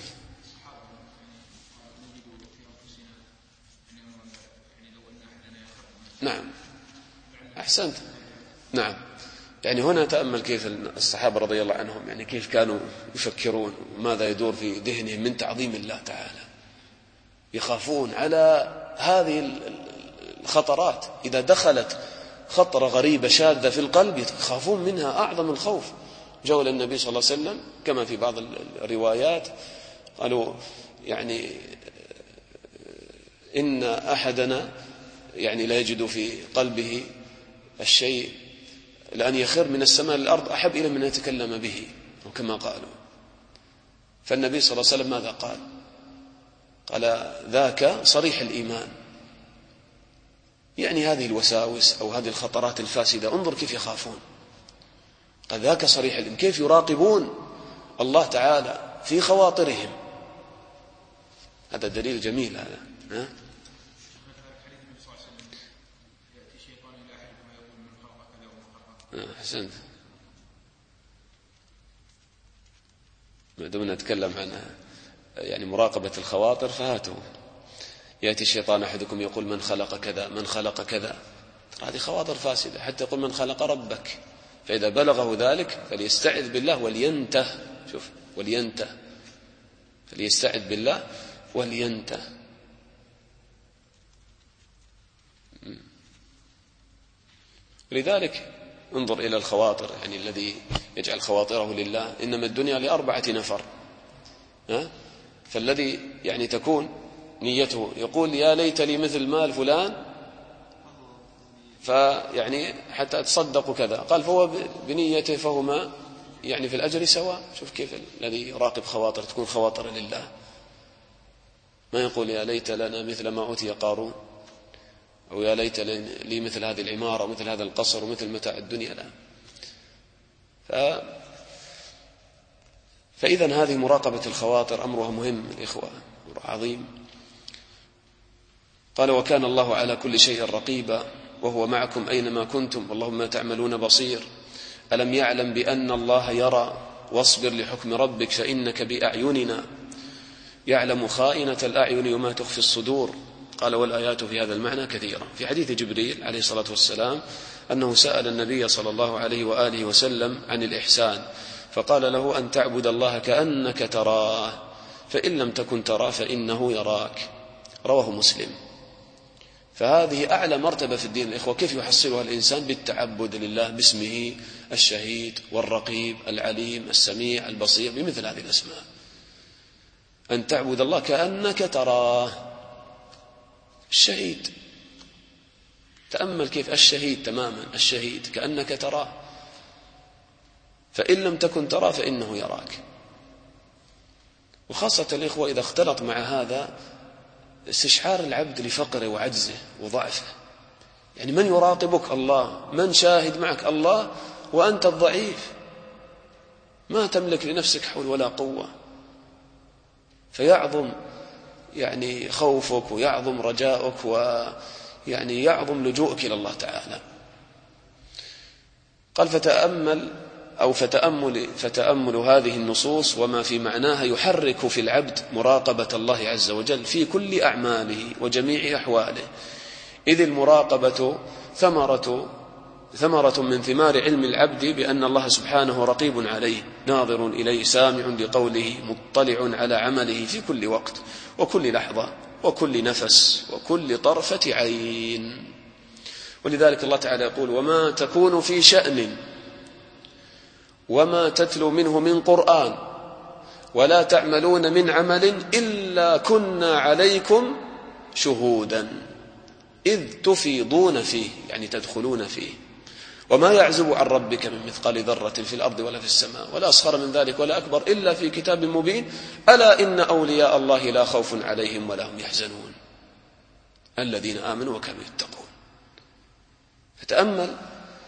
نعم أحسنت. نعم، يعني هنا تأمل كيف الصحابة رضي الله عنهم يعني كيف كانوا يفكرون وماذا يدور في ذهنهم من تعظيم الله تعالى. يخافون على هذه الخطرات، إذا دخلت خطرة غريبة شاذة في القلب يخافون منها أعظم الخوف. جاءوا إلى النبي صلى الله عليه وسلم كما في بعض الروايات قالوا يعني إن أحدنا يعني لا يجد في قلبه الشيء لأن يخر من السماء للأرض أحب إلى من يتكلم به، وكما قالوا. فالنبي صلى الله عليه وسلم ماذا قال؟ قال ذاك صريح الإيمان، يعني هذه الوساوس أو هذه الخطرات الفاسدة انظر كيف يخافون. قال ذاك صريح الإيمان، كيف يراقبون الله تعالى في خواطرهم. هذا دليل جميل هذا. ها؟ أحسنت. ما دمنا نتكلم عن يعني مراقبة الخواطر فهاتوا. يأتي الشيطان أحدكم يقول من خلق كذا، من خلق كذا، هذه خواطر فاسدة، حتى يقول من خلق ربك. فإذا بلغه ذلك فليستعذ بالله ولينته. شوف، ولينته، فليستعذ بالله ولينته. لذلك انظر إلى الخواطر، يعني الذي يجعل خواطره لله. إنما الدنيا لأربعة نفر، ها؟ فالذي يعني تكون نيته يقول يا ليت لي مثل مال فلان فيعني حتى أتصدق كذا، قال فهو بنيته فهما يعني في الأجر سواء. شوف كيف الذي يراقب خواطر تكون خواطر لله. ما يقول يا ليت لنا مثل ما أوتي قارون، أو يا ليت لي مثل هذه العمارة ومثل هذا القصر ومثل متاع الدنيا، لا. ف... فإذا هذه مراقبة الخواطر أمرها مهم الإخوة، أمر عظيم. قال وكان الله على كل شيء رقيبا وهو معكم أينما كنتم والله ما تعملون بصير. ألم يعلم بأن الله يرى واصبر لحكم ربك فإنك بأعيننا يعلم خائنة الأعين وما تخفي الصدور. قال والآيات في هذا المعنى كثيرة. في حديث جبريل عليه الصلاة والسلام أنه سأل النبي صلى الله عليه وآله وسلم عن الإحسان فقال له أن تعبد الله كأنك تراه فإن لم تكن تراه فإنه يراك. رواه مسلم. فهذه أعلى مرتبة في الدين الإخوة. كيف يحصلها الإنسان؟ بالتعبد لله باسمه الشهيد والرقيب العليم السميع البصير، بمثل هذه الأسماء. أن تعبد الله كأنك تراه. الشهيد، تأمل كيف الشهيد تماما، الشهيد كأنك تراه فإن لم تكن تراه فإنه يراك. وخاصة الإخوة إذا اختلط مع هذا استشعار العبد لفقره وعجزه وضعفه. يعني من يراقبك؟ الله. من شاهد معك؟ الله، وأنت الضعيف ما تملك لنفسك حول ولا قوة. فيعظم يعني خوفك ويعظم رجاؤك ويعني يعظم لجوءك إلى الله تعالى. قال فتأمل أو فتأمل, فتأمل هذه النصوص وما في معناها يحرك في العبد مراقبة الله عز وجل في كل أعماله وجميع أحواله، إذ المراقبة ثمرة ثمرة من ثمار علم العبد بأن الله سبحانه رقيب عليه، ناظر إليه، سامع لقوله، مطلع على عمله في كل وقت وكل لحظة وكل نفس وكل طرفة عين. ولذلك الله تعالى يقول: وما تكون في شأن وما تتلو منه من قرآن ولا تعملون من عمل إلا كنا عليكم شهودا إذ تفيضون فيه، يعني تدخلون فيه، وما يعزب عن ربك من مثقال ذرة في الأرض ولا في السماء ولا أصغر من ذلك ولا أكبر إلا في كتاب مبين ألا إن أولياء الله لا خوف عليهم ولا هم يحزنون الذين آمنوا وكانوا يتقون. فتأمل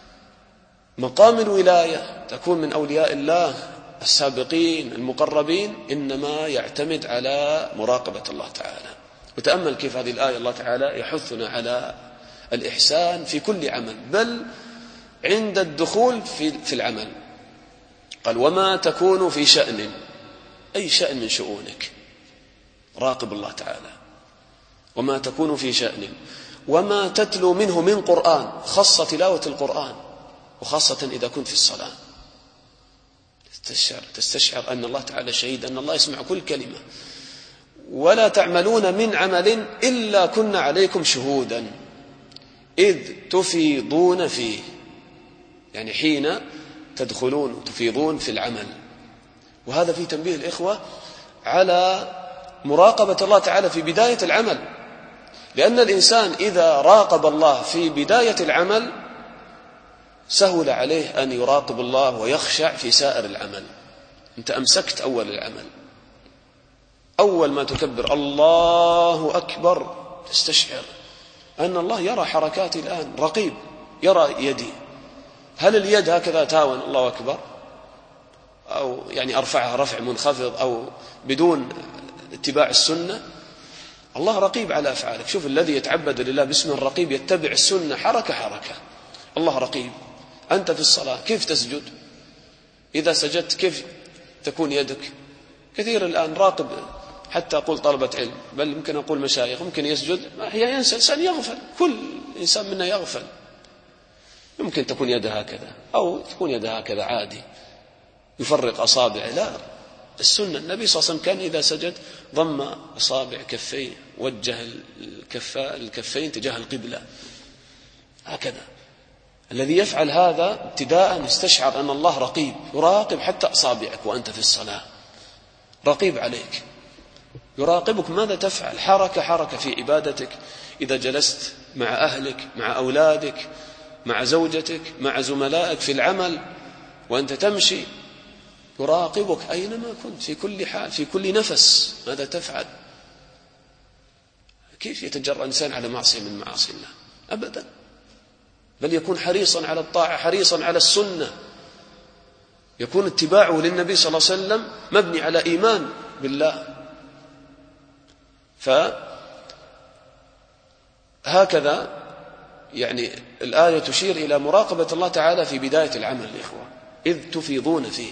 مقام الولاية تكون من أولياء الله السابقين المقربين إنما يعتمد على مراقبة الله تعالى. وتأمل كيف هذه الآية الله تعالى يحثنا على الإحسان في كل عمل، بل عند الدخول في, في العمل قال: وما تكون في شأن، أي شأن من شؤونك راقب الله تعالى. وما تكون في شأن وما تتلو منه من قرآن، خاصة تلاوة القرآن، وخاصة إذا كنت في الصلاة تستشعر, تستشعر أن الله تعالى شهيد، أن الله يسمع كل كلمة. ولا تعملون من عمل إلا كنا عليكم شهودا إذ تفيضون فيه، يعني حين تدخلون وتفيضون في العمل. وهذا في تنبيه الإخوة على مراقبة الله تعالى في بداية العمل، لأن الإنسان إذا راقب الله في بداية العمل سهل عليه أن يراقب الله ويخشع في سائر العمل. أنت أمسكت أول العمل، أول ما تكبر الله أكبر تستشعر أن الله يرى حركاتي الآن، رقيب، يرى يدي. هل اليد هكذا تاون الله أكبر، أو يعني أرفعها رفع منخفض، أو بدون اتباع السنة؟ الله رقيب على أفعالك. شوف الذي يتعبد لله باسم الرقيب يتبع السنة حركة حركة. الله رقيب. أنت في الصلاة كيف تسجد؟ إذا سجدت كيف تكون يدك؟ كثير الآن راقب، حتى أقول طلبة علم، بل يمكن أقول مشايخ، ممكن يسجد هي ينسى، الإنسان يغفل، كل إنسان منا يغفل. يمكن تكون يده هكذا أو تكون يده هكذا عادي، يفرق أصابعه. لا، السنة النبي صلى الله عليه وسلم كان إذا سجد ضم أصابع كفيه، وجه الكفين تجاه القبلة هكذا. الذي يفعل هذا ابتداء يستشعر أن الله رقيب، يراقب حتى أصابعك وأنت في الصلاة، رقيب عليك، يراقبك ماذا تفعل، حركة حركة في عبادتك. إذا جلست مع أهلك، مع أولادك، مع زوجتك، مع زملائك في العمل، وأنت تمشي يراقبك أينما كنت، في كل حال، في كل نفس، ماذا تفعل. كيف يتجرأ الإنسان على معصية من معاصي الله؟ أبدا، بل يكون حريصا على الطاعة، حريصا على السنة، يكون اتباعه للنبي صلى الله عليه وسلم مبني على إيمان بالله. فهكذا يعني الآية تشير إلى مراقبة الله تعالى في بداية العمل الإخوة، إذ تفيضون فيه.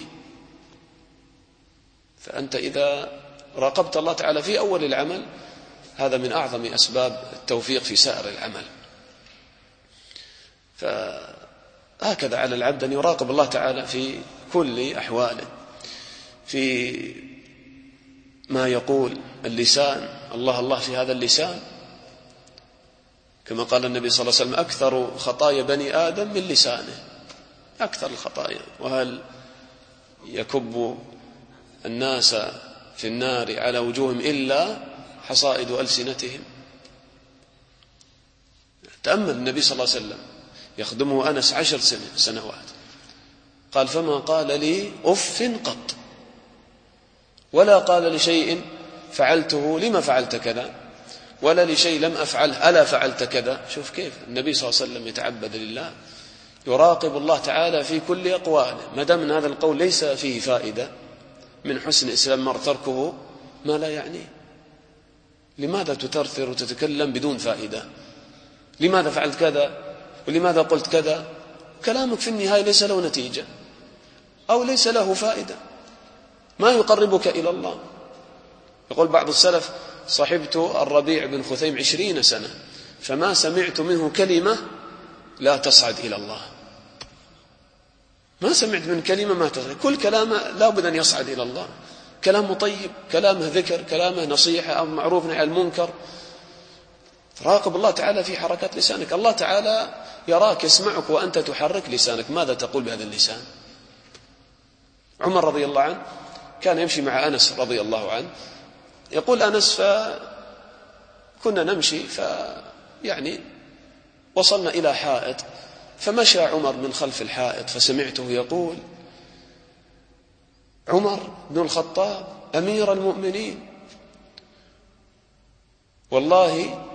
فأنت إذا راقبت الله تعالى في أول العمل هذا من أعظم أسباب التوفيق في سائر العمل. فهكذا على العبد أن يراقب الله تعالى في كل أحواله، في ما يقول اللسان، الله الله في هذا اللسان، كما قال النبي صلى الله عليه وسلم: أكثر خطايا بني آدم من لسانه، أكثر الخطايا. وهل يكب الناس في النار على وجوههم إلا حصائد ألسنتهم؟ تأمل النبي صلى الله عليه وسلم يخدمه أنس عشر سنوات، قال: فما قال لي أف قط، ولا قال لشيء فعلته لما فعلت كذا، ولا لشيء لم أفعله ألا فعلت كذا. شوف كيف النبي صلى الله عليه وسلم يتعبد لله، يراقب الله تعالى في كل أقواله. ما دام أن هذا القول ليس فيه فائدة، من حسن إسلام مر تركه ما لا يعنيه. لماذا تترثر وتتكلم بدون فائدة؟ لماذا فعلت كذا ولماذا قلت كذا؟ كلامك في النهاية ليس له نتيجة أو ليس له فائدة، ما يقربك إلى الله. يقول بعض السلف: صحبت الربيع بن خثيم عشرين سنة فما سمعت منه كلمة لا تصعد إلى الله. ما سمعت من كلمة ما تغير، كل كلامه لا بد أن يصعد إلى الله، كلامه طيب، كلامه ذكر، كلامه نصيحة أو معروف نهي عن المنكر. راقب الله تعالى في حركات لسانك. الله تعالى يراك يسمعك وأنت تحرك لسانك، ماذا تقول بهذا اللسان؟ عمر رضي الله عنه كان يمشي مع أنس رضي الله عنه، يقول أنس فكنا نمشي فيعني وصلنا إلى حائط، فمشى عمر من خلف الحائط فسمعته يقول: عمر بن الخطاب أمير المؤمنين، والله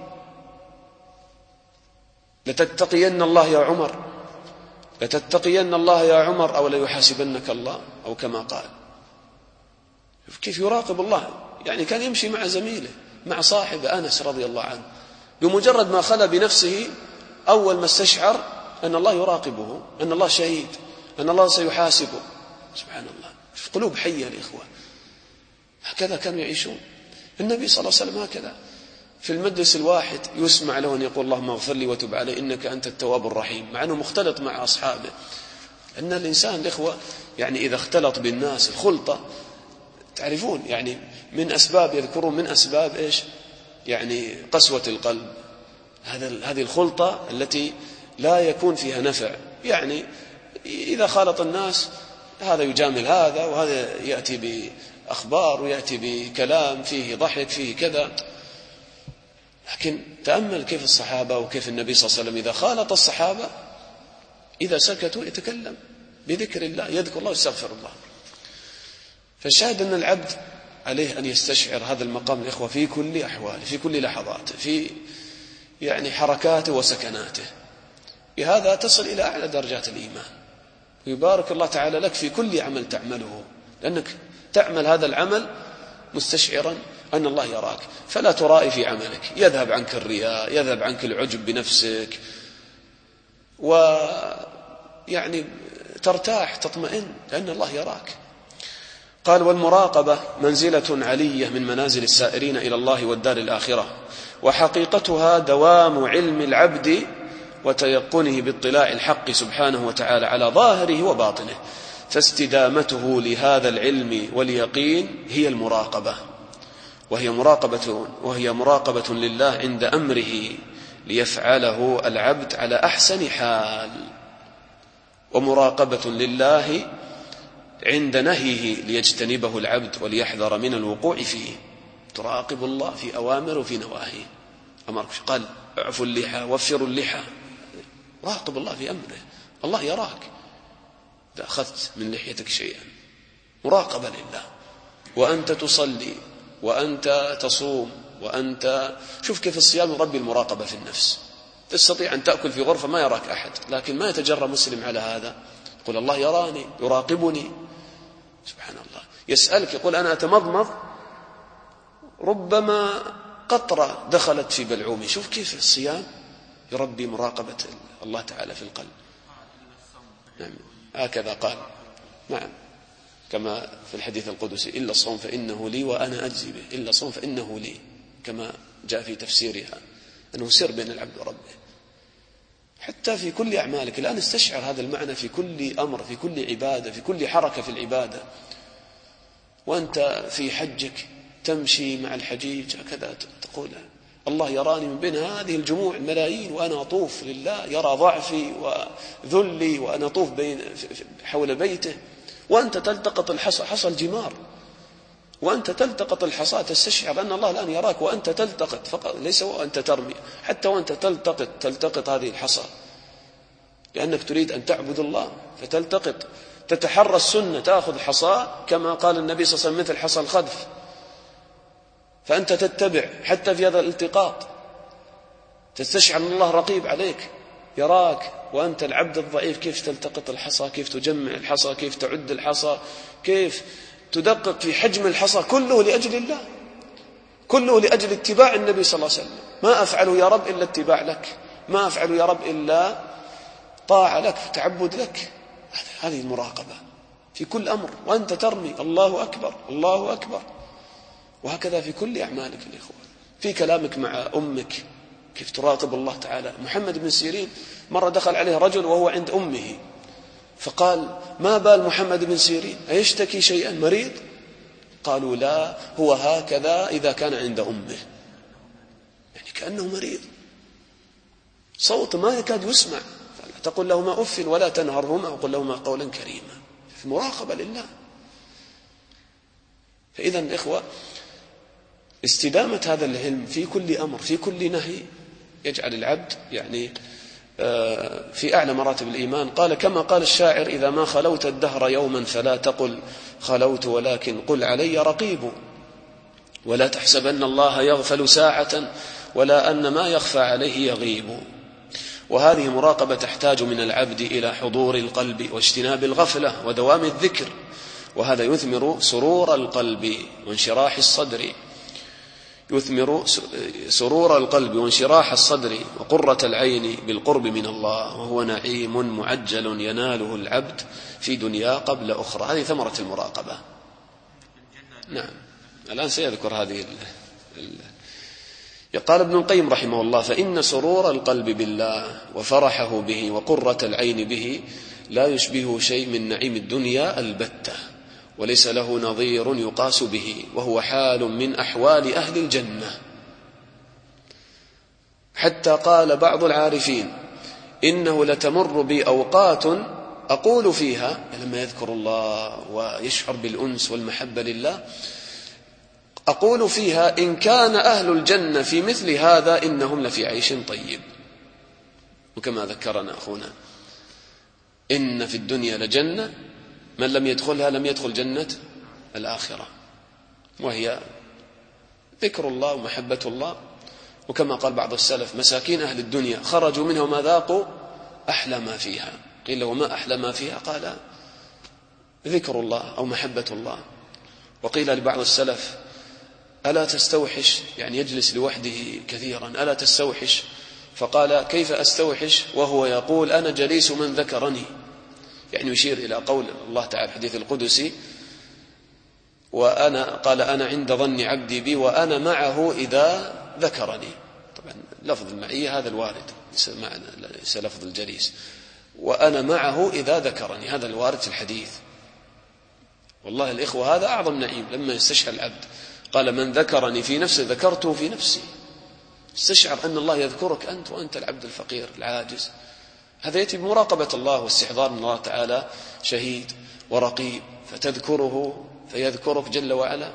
لتتقين الله يا عمر، لتتقين الله يا عمر أو ليحاسبنك الله، أو كما قال. كيف يراقب الله؟ يعني كان يمشي مع زميله، مع صاحب أنس رضي الله عنه، بمجرد ما خلى بنفسه أول ما استشعر أن الله يراقبه، أن الله شهيد، أن الله سيحاسبه. سبحان الله، في قلوب حية الإخوة. هكذا كانوا يعيشون. النبي صلى الله عليه وسلم هكذا في المجلس الواحد يسمع له أن يقول: اللهم اغفر لي وتب علي إنك أنت التواب الرحيم، مع أنه مختلط مع أصحابه. أن الإنسان الإخوة يعني إذا اختلط بالناس، الخلطة تعرفون يعني من أسباب، يذكرون من أسباب إيش؟ يعني قسوة القلب، هذا هذه الخلطة التي لا يكون فيها نفع. يعني إذا خالط الناس، هذا يجامل هذا، وهذا يأتي بأخبار ويأتي بكلام فيه ضحك فيه كذا. لكن تأمل كيف الصحابة وكيف النبي صلى الله عليه وسلم إذا خالط الصحابة، إذا سكتوا يتكلم بذكر الله، يذكر الله ويستغفر الله. فالشاهد أن العبد عليه أن يستشعر هذا المقام الإخوة في كل أحواله، في كل لحظاته، في يعني حركاته وسكناته. بهذا تصل إلى أعلى درجات الإيمان، ويبارك الله تعالى لك في كل عمل تعمله، لأنك تعمل هذا العمل مستشعرا أن الله يراك، فلا ترائي في عملك، يذهب عنك الرياء، يذهب عنك العجب بنفسك، ويعني ترتاح تطمئن لأن الله يراك. قال: والمراقبة منزلة علية من منازل السائرين إلى الله والدار الآخرة، وحقيقتها دوام علم العبد وتيقنه باطلاع الحق سبحانه وتعالى على ظاهره وباطنه، فاستدامته لهذا العلم واليقين هي المراقبة، وهي مراقبة, وهي مراقبة لله عند أمره ليفعله العبد على أحسن حال، ومراقبة لله عند نهيه ليجتنبه العبد وليحذر من الوقوع فيه. تراقب الله في أوامره وفي نواهيه. أمرك قال: اعفوا اللحى وفروا اللحى، راقب الله في أمره، الله يراك إذا أخذت من لحيتك شيئا، مراقبة لله. وأنت تصلي وأنت تصوم وأنت، شوف كيف الصيام يربي المراقبة في النفس. تستطيع أن تأكل في غرفة ما يراك أحد، لكن ما يتجرأ مسلم على هذا، يقول: الله يراني يراقبني. سبحان الله، يسألك يقول: أنا أتمضمض ربما قطرة دخلت في بلعومي. شوف كيف الصيام يربي مراقبة الله تعالى في القلب. نعم، هكذا قال، نعم، كما في الحديث القدسي: إلا الصوم فإنه لي وأنا أجزي به. إلا الصوم فإنه لي، كما جاء في تفسيرها، أنه سر بين العبد وربه. حتى في كل أعمالك الآن استشعر هذا المعنى في كل أمر، في كل عبادة، في كل حركة في العبادة. وأنت في حجك تمشي مع الحجيج هكذا تقول: الله يراني من بين هذه الجموع الملايين وأنا أطوف لله، يرى ضعفي وذلي وأنا أطوف بين حول بيته. وأنت تلتقط الحصى، حصى الجمار، وأنت تلتقط الحصى، تستشعر أن الله الآن يراك وأنت تلتقط فقط، ليس وأنت ترمي، حتى وأنت تلتقط تلتقط هذه الحصى، لأنك تريد أن تعبد الله فتلتقط، تتحرى السنة، تأخذ حصى كما قال النبي صلى الله عليه وسلم مثل حصى الخذف، فأنت تتبع حتى في هذا الالتقاط، تستشعر أن الله رقيب عليك يراك، وأنت العبد الضعيف كيف تلتقط الحصى، كيف تجمع الحصى، كيف تعد الحصى، كيف تدقق في حجم الحصى، كله لأجل الله، كله لأجل اتباع النبي صلى الله عليه وسلم. ما أفعل يا رب إلا اتباع لك، ما أفعل يا رب إلا طاعة لك، تعبد لك. هذه المراقبة في كل أمر، وأنت ترمي الله أكبر الله أكبر. وهكذا في كل أعمالك الإخوة، في كلامك مع أمك كيف تراقب الله تعالى. محمد بن سيرين مرة دخل عليه رجل وهو عند أمه، فقال: ما بال محمد بن سيرين؟ أيشتكي شيئا؟ مريض؟ قالوا: لا، هو هكذا إذا كان عند أمه. يعني كأنه مريض، صوت ما يكاد يسمع. تقول لهما أف ولا تنهرهما وقل لهما قولا كريما. في مراقبة لله. فإذا الإخوة، استدامة هذا العلم في كل أمر في كل نهي يجعل العبد يعني في أعلى مراتب الإيمان. قال كما قال الشاعر: إذا ما خلوت الدهر يوما فلا تقل خلوت ولكن قل علي رقيب، ولا تحسبن الله يغفل ساعة ولا أن ما يخفى عليه يغيب. وهذه مراقبة تحتاج من العبد إلى حضور القلب واجتناب الغفلة ودوام الذكر، وهذا يثمر سرور القلب وانشراح الصدر يثمر سرور القلب وانشراح الصدر وقرة العين بالقرب من الله، وهو نعيم معجل يناله العبد في دنيا قبل أخرى. هذه ثمرة المراقبة. نعم، الآن سيذكر هذه ال... قال ابن القيم رحمه الله: فإن سرور القلب بالله وفرحه به وقرة العين به لا يشبه شيء من نعيم الدنيا البتة، وليس له نظير يقاس به، وهو حال من أحوال أهل الجنة. حتى قال بعض العارفين: إنه لتمر بي أوقات أقول فيها، لما يذكر الله ويشعر بالأنس والمحبة لله، أقول فيها: إن كان أهل الجنة في مثل هذا إنهم لفي عيش طيب. وكما ذكرنا أخونا، إن في الدنيا لجنة من لم يدخلها لم يدخل جنة الآخرة، وهي ذكر الله ومحبة الله. وكما قال بعض السلف: مساكين أهل الدنيا خرجوا منها وما ذاقوا أحلى ما فيها. قيل: وما أحلى ما فيها؟ قال: ذكر الله أو محبة الله. وقيل لبعض السلف: ألا تستوحش؟ يعني يجلس لوحده كثيرا، ألا تستوحش؟ فقال: كيف أستوحش وهو يقول أنا جليس من ذكرني؟ يعني يشير إلى قول الله تعالى الحديث القدسي: وأنا قال أنا عند ظن عبدي بي وأنا معه إذا ذكرني. طبعا لفظ المعية هذا الوارد، ليس لفظ الجليس. وأنا معه إذا ذكرني، هذا الوارد في الحديث. والله الإخوة، هذا أعظم نعيم لما يستشعر العبد. قال: من ذكرني في نفسه ذكرته في نفسي. استشعر أن الله يذكرك أنت وأنت العبد الفقير العاجز. هذا يأتي بمراقبة الله واستحضار من الله تعالى شهيد ورقيب، فتذكره فيذكرك جل وعلا،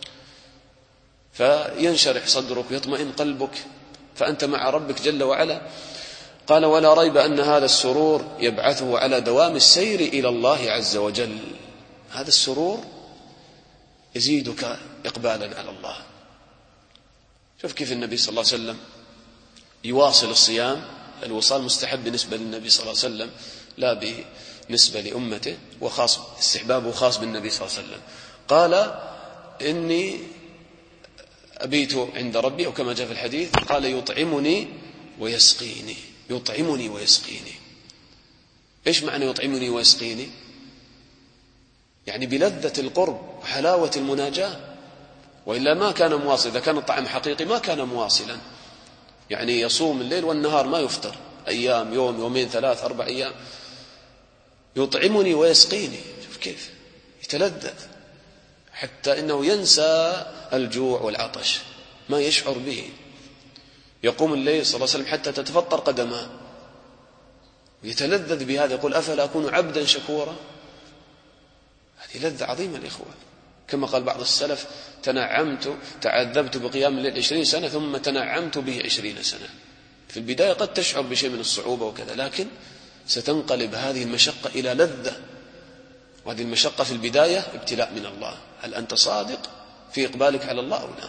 فينشرح صدرك ويطمئن قلبك، فأنت مع ربك جل وعلا. قال: ولا ريب أن هذا السرور يبعثه على دوام السير إلى الله عز وجل. هذا السرور يزيدك إقبالا على الله. شوف كيف النبي صلى الله عليه وسلم يواصل الصيام. الوصال مستحب بالنسبة للنبي صلى الله عليه وسلم، لا بالنسبة لأمته، وخاص استحبابه خاص بالنبي صلى الله عليه وسلم. قال: إني أبيت عند ربي، أو كما جاء في الحديث قال: يطعمني ويسقيني. يطعمني ويسقيني. إيش معنى يطعمني ويسقيني؟ يعني بلذة القرب وحلاوة المناجاة، وإلا ما كان مواصل. إذا كان الطعام حقيقي ما كان مواصلا، يعني يصوم الليل والنهار ما يفطر أيام، يوم يومين ثلاث أربع أيام. يطعمني ويسقيني، شوف كيف يتلذذ حتى إنه ينسى الجوع والعطش، ما يشعر به. يقوم الليل صلى الله عليه وسلم حتى تتفطر قدماه ويتلذذ بهذا، يقول: أفلا أكون عبدا شكورا؟ هذه لذة عظيمة الإخوة. كما قال بعض السلف: تنعمت تعذبت بقيام الليل عشرين سنة ثم تنعمت به عشرين سنة. في البداية قد تشعر بشيء من الصعوبة وكذا، لكن ستنقلب هذه المشقة إلى لذة. وهذه المشقة في البداية ابتلاء من الله، هل أنت صادق في إقبالك على الله أو لا؟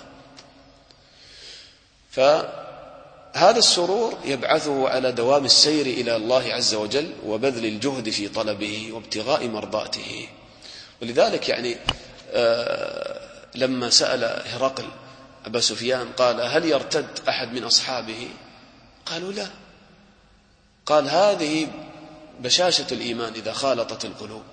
فهذا السرور يبعثه على دوام السير إلى الله عز وجل وبذل الجهد في طلبه وابتغاء مرضاته. ولذلك يعني آه لما سأل هرقل أبا سفيان قال: هل يرتد أحد من أصحابه؟ قالوا: لا. قال: هذه بشاشة الإيمان إذا خالطت القلوب.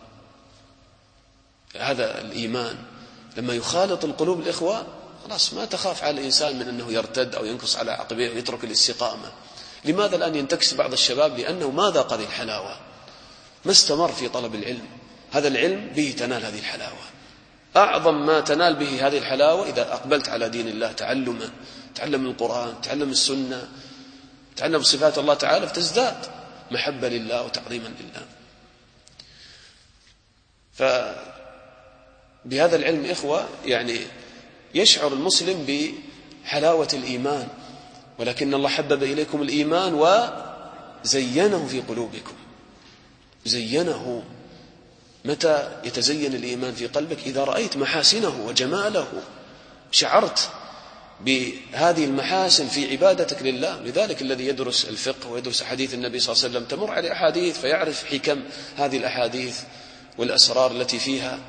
هذا الإيمان لما يخالط القلوب الإخوة، خلاص ما تخاف على الإنسان من أنه يرتد أو ينكص على عقبيه ويترك الاستقامة. لماذا الآن ينتكس بعض الشباب؟ لأنه ما ذاق هذه الحلاوة، ما استمر في طلب العلم. هذا العلم به تنال هذه الحلاوة. أعظم ما تنال به هذه الحلاوة إذا أقبلت على دين الله تعلما، تعلم القرآن، تعلم السنة، تعلم صفات الله تعالى، فتزداد محبة لله وتعظيما لله. فبهذا العلم إخوة يعني يشعر المسلم بحلاوة الإيمان، ولكن الله حبب إليكم الإيمان وزينه في قلوبكم. زينه. متى يتزين الإيمان في قلبك؟ إذا رأيت محاسنه وجماله، شعرت بهذه المحاسن في عبادتك لله. لذلك الذي يدرس الفقه ويدرس أحاديث النبي صلى الله عليه وسلم تمر عليه أحاديث فيعرف حكم هذه الأحاديث والأسرار التي فيها،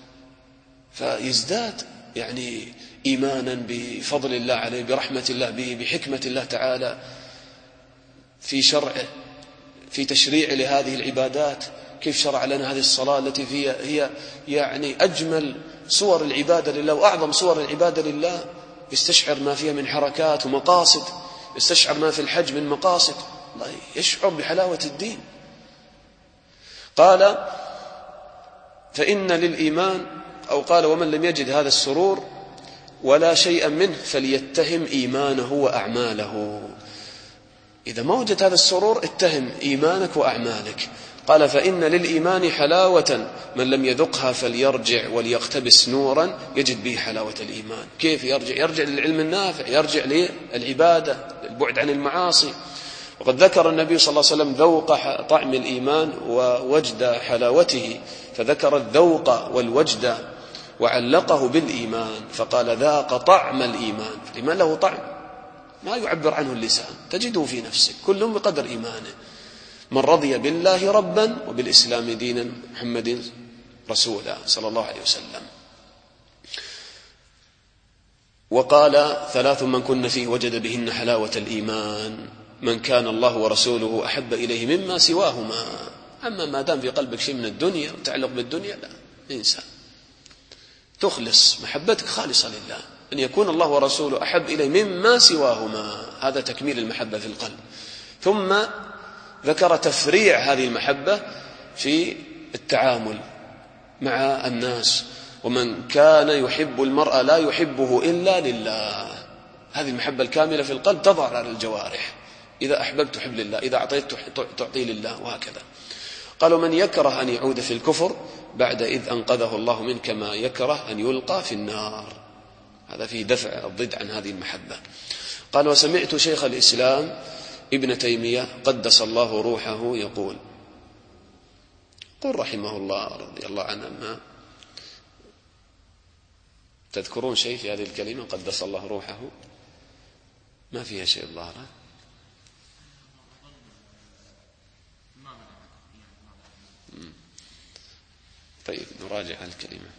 فيزداد يعني إيمانا بفضل الله عليه، برحمة الله به، بحكمة الله تعالى في شرعه، في تشريع لهذه العبادات. كيف شرع لنا هذه الصلاة التي فيها هي يعني أجمل صور العبادة لله وأعظم صور العبادة لله، يستشعر ما فيها من حركات ومقاصد، يستشعر ما في الحج من مقاصد، الله يشعر بحلاوة الدين. قال فإن للإيمان، أو قال ومن لم يجد هذا السرور ولا شيئا منه فليتهم إيمانه وأعماله. إذا ما وجد هذا السرور اتهم إيمانك وأعمالك. قال فإن للإيمان حلاوة من لم يذقها فليرجع وليقتبس نورا يجد به حلاوة الإيمان. كيف يرجع؟ يرجع للعلم النافع، يرجع للعبادة، للبعد عن المعاصي. وقد ذكر النبي صلى الله عليه وسلم ذوق طعم الإيمان ووجد حلاوته، فذكر الذوق والوجد وعلقه بالإيمان فقال ذاق طعم الإيمان. الإيمان له طعم ما يعبر عنه اللسان، تجده في نفسك، كل بقدر إيمانه. من رضي بالله ربا وبالإسلام دينا محمد رسولا صلى الله عليه وسلم. وقال ثلاث من كن فيه وجد بهن حلاوة الإيمان: من كان الله ورسوله أحب إليه مما سواهما. أما ما دام في قلبك شيء من الدنيا وتعلق بالدنيا لا، انسى، تخلص محبتك خالصة لله، أن يكون الله ورسوله أحب إليه مما سواهما، هذا تكميل المحبة في القلب. ثم ذكر تفريع هذه المحبة في التعامل مع الناس: ومن كان يحب المرء لا يحبه إلا لله. هذه المحبة الكاملة في القلب تظهر على الجوارح، إذا أحببت تحب لله، إذا أعطيت تعطي لله، وهكذا. قالوا من يكره أن يعود في الكفر بعد إذ أنقذه الله منه كما يكره أن يلقى في النار. هذا فيه دفع الضد عن هذه المحبة. قال وسمعت شيخ الإسلام ابن تيمية قدس الله روحه يقول، قل رحمه الله رضي الله عنه، ما تذكرون شيء في هذه الكلمة قدس الله روحه؟ ما فيها شيء الظاهر. طيب نراجع الكلمة،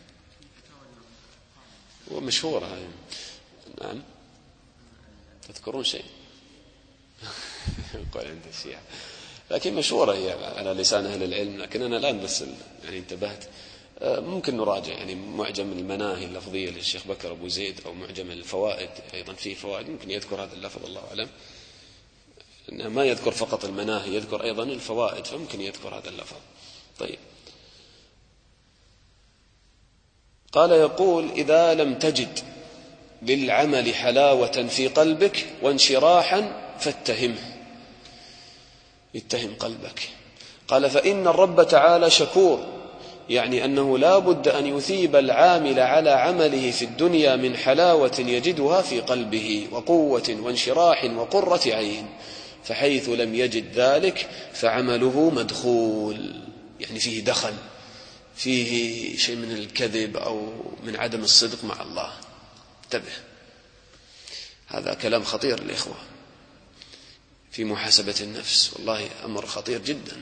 ومشهورة هاي. نعم، تذكرون شيء؟ يقول عند الشيعة، لكن مشهورة هي على لسان أهل العلم، لكن أنا الآن بس يعني انتبهت. ممكن نراجع يعني معجم المناهي اللفظية للشيخ بكر أبو زيد، أو معجم الفوائد أيضا فيه فوائد، ممكن يذكر هذا اللفظ، الله أعلم. ما يذكر فقط المناهي، يذكر أيضا الفوائد، فممكن يذكر هذا اللفظ. طيب، قال يقول إذا لم تجد للعمل حلاوة في قلبك وانشراحا فاتهمه، اتهم قلبك. قال فإن الرب تعالى شكور، يعني أنه لا بد أن يثيب العامل على عمله في الدنيا من حلاوة يجدها في قلبه وقوة وانشراح وقرة عين، فحيث لم يجد ذلك فعمله مدخول، يعني فيه دخل، فيه شيء من الكذب أو من عدم الصدق مع الله. انتبه، هذا كلام خطير الإخوة في محاسبة النفس، والله أمر خطير جدا.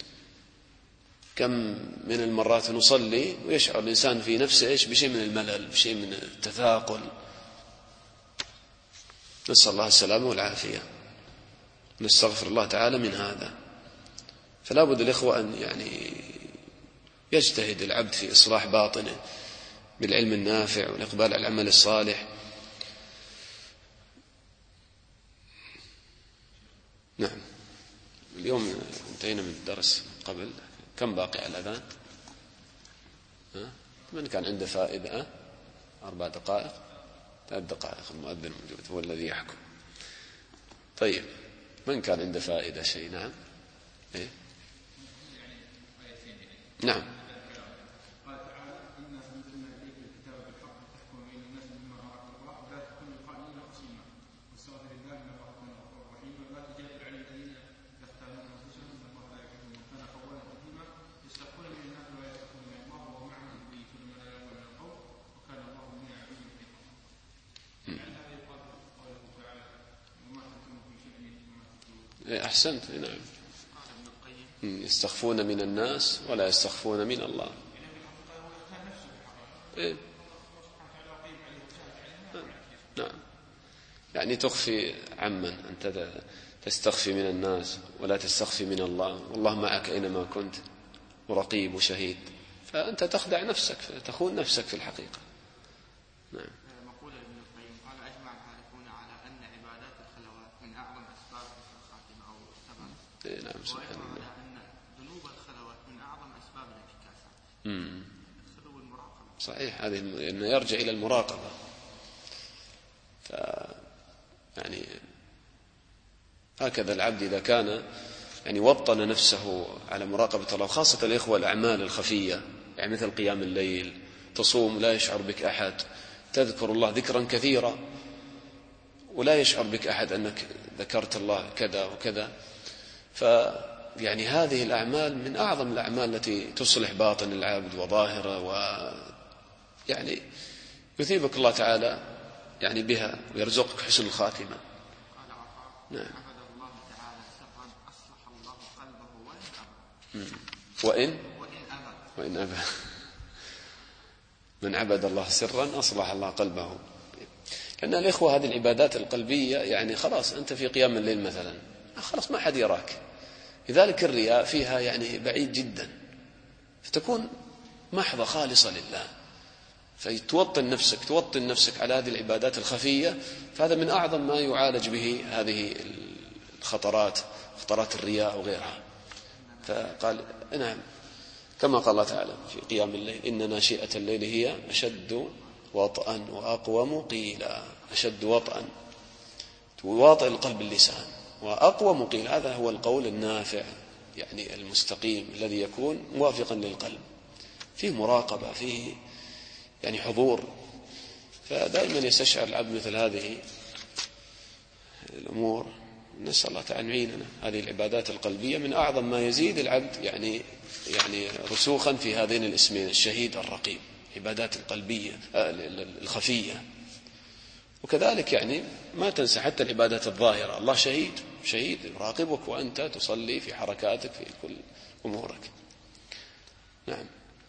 كم من المرات نصلي ويشعر الإنسان في نفسه إيش بشيء من الملل، بشيء من التثاقل، نسأل الله السلامة والعافية، نستغفر الله تعالى من هذا. فلا بد الإخوة أن يعني يجتهد العبد في إصلاح باطنه بالعلم النافع والإقبال على العمل الصالح. نعم، اليوم انتهينا من الدرس قبل كم باقي على الأذان؟ ها؟ من كان عنده فائدة؟ ها؟ أربع دقائق، ثلاث دقائق، المؤذن موجود هو الذي يحكم. طيب من كان عنده فائدة شيء؟ نعم. إيه؟ نعم. أحسنت. نعم. يستخفون من الناس ولا يستخفون من الله. إيه؟ نعم. يعني تخفي عمن أنت تستخفي من الناس ولا تستخفي من الله، والله معك أينما كنت ورقيب وشهيد، فأنت تخدع نفسك، تخون نفسك في الحقيقة. نعم. مقولة ابن القيم قال أجمع الحالفون على أن عبادات الخلوات من أعظم أسباب الخاتمة أو الثبات. إيه نعم. سبحان الله. على أن ذنوب الخلوات من أعظم أسباب الانتكاسة. امم خلو المراقبة. صحيح، هذه إنه يرجع إلى المراقبة. ف يعني هكذا العبد إذا كان يعني وطن نفسه على مراقبة الله، خاصة الإخوة الأعمال الخفية، يعني مثل قيام الليل، تصوم لا يشعر بك أحد، تذكر الله ذكرا كثيرا ولا يشعر بك أحد أنك ذكرت الله كذا وكذا، فيعني هذه الأعمال من أعظم الأعمال التي تصلح باطن العبد وظاهره، ويعني يثيبك الله تعالى يعني بها ويرزقك حسن الخاتمة. نعم. وإن وإن أبى من عبد الله سرا أصلح الله قلبه. لأن الإخوة هذه العبادات القلبية يعني خلاص أنت في قيام الليل مثلا خلاص ما حد يراك، لذلك الرياء فيها يعني بعيد جدا، فتكون محضة خالصة لله، فتوطن نفسك توطن نفسك على هذه العبادات الخفية، فهذا من أعظم ما يعالج به هذه الخطرات، خطرات الرياء وغيرها. فقال نعم كما قال الله تعالى في قيام الليل: إن ناشئة الليل هي أشد وطئا وأقوم قيلا. أشد وطئا تواطئ القلب باللسان، وأقوم قيل هذا هو القول النافع يعني المستقيم الذي يكون موافقا للقلب، فيه مراقبة، فيه يعني حضور. فدائما يستشعر العبد مثل هذه الأمور. نسأل الله تعالى أن يعيننا. هذه العبادات القلبية من أعظم ما يزيد العبد يعني يعني رسوخا في هذين الاسمين الشهيد الرقيب، عبادات القلبية الخفية. وكذلك يعني ما تنسى حتى العبادات الظاهرة، الله شهيد شهيد يراقبك وأنت تصلي في حركاتك في كل أمورك. نعم.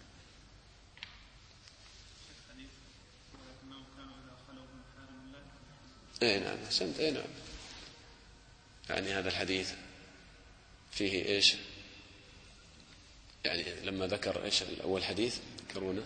اي نعم أحسنت. اي نعم. يعني هذا الحديث فيه ايش؟ يعني لما ذكر ايش الاول حديث ذكرونا؟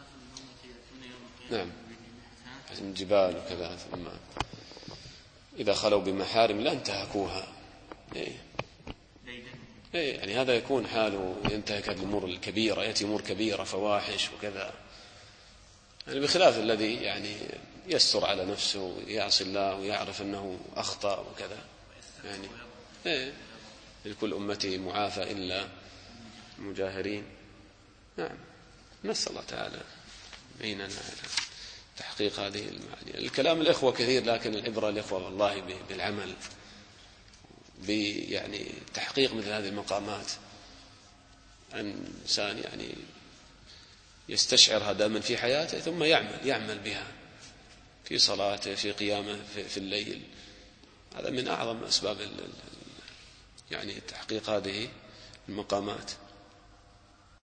نعم الجبال وكذا، ثم اذا خلوا بمحارم لا انتهكوها. اي اي يعني هذا يكون حاله ينتهك هذه الامور الكبيره، ياتي امور كبيره فواحش وكذا، يعني بخلاف الذي يعني يستر على نفسه ويعصي الله ويعرف أنه أخطأ وكذا. يعني إيه لكل أمتي معافى إلا المجاهرين. نعم. نسأل الله تعالى عيننا على تحقيق هذه المعاني. الكلام الإخوة كثير، لكن العبرة الإخوة والله بالعمل، يعني تحقيق مثل هذه المقامات. أن إنسان يعني يستشعرها دائما في حياته ثم يعمل يعمل بها في صلاته في قيامه في الليل. هذا من أعظم أسباب يعني تحقيق هذه المقامات.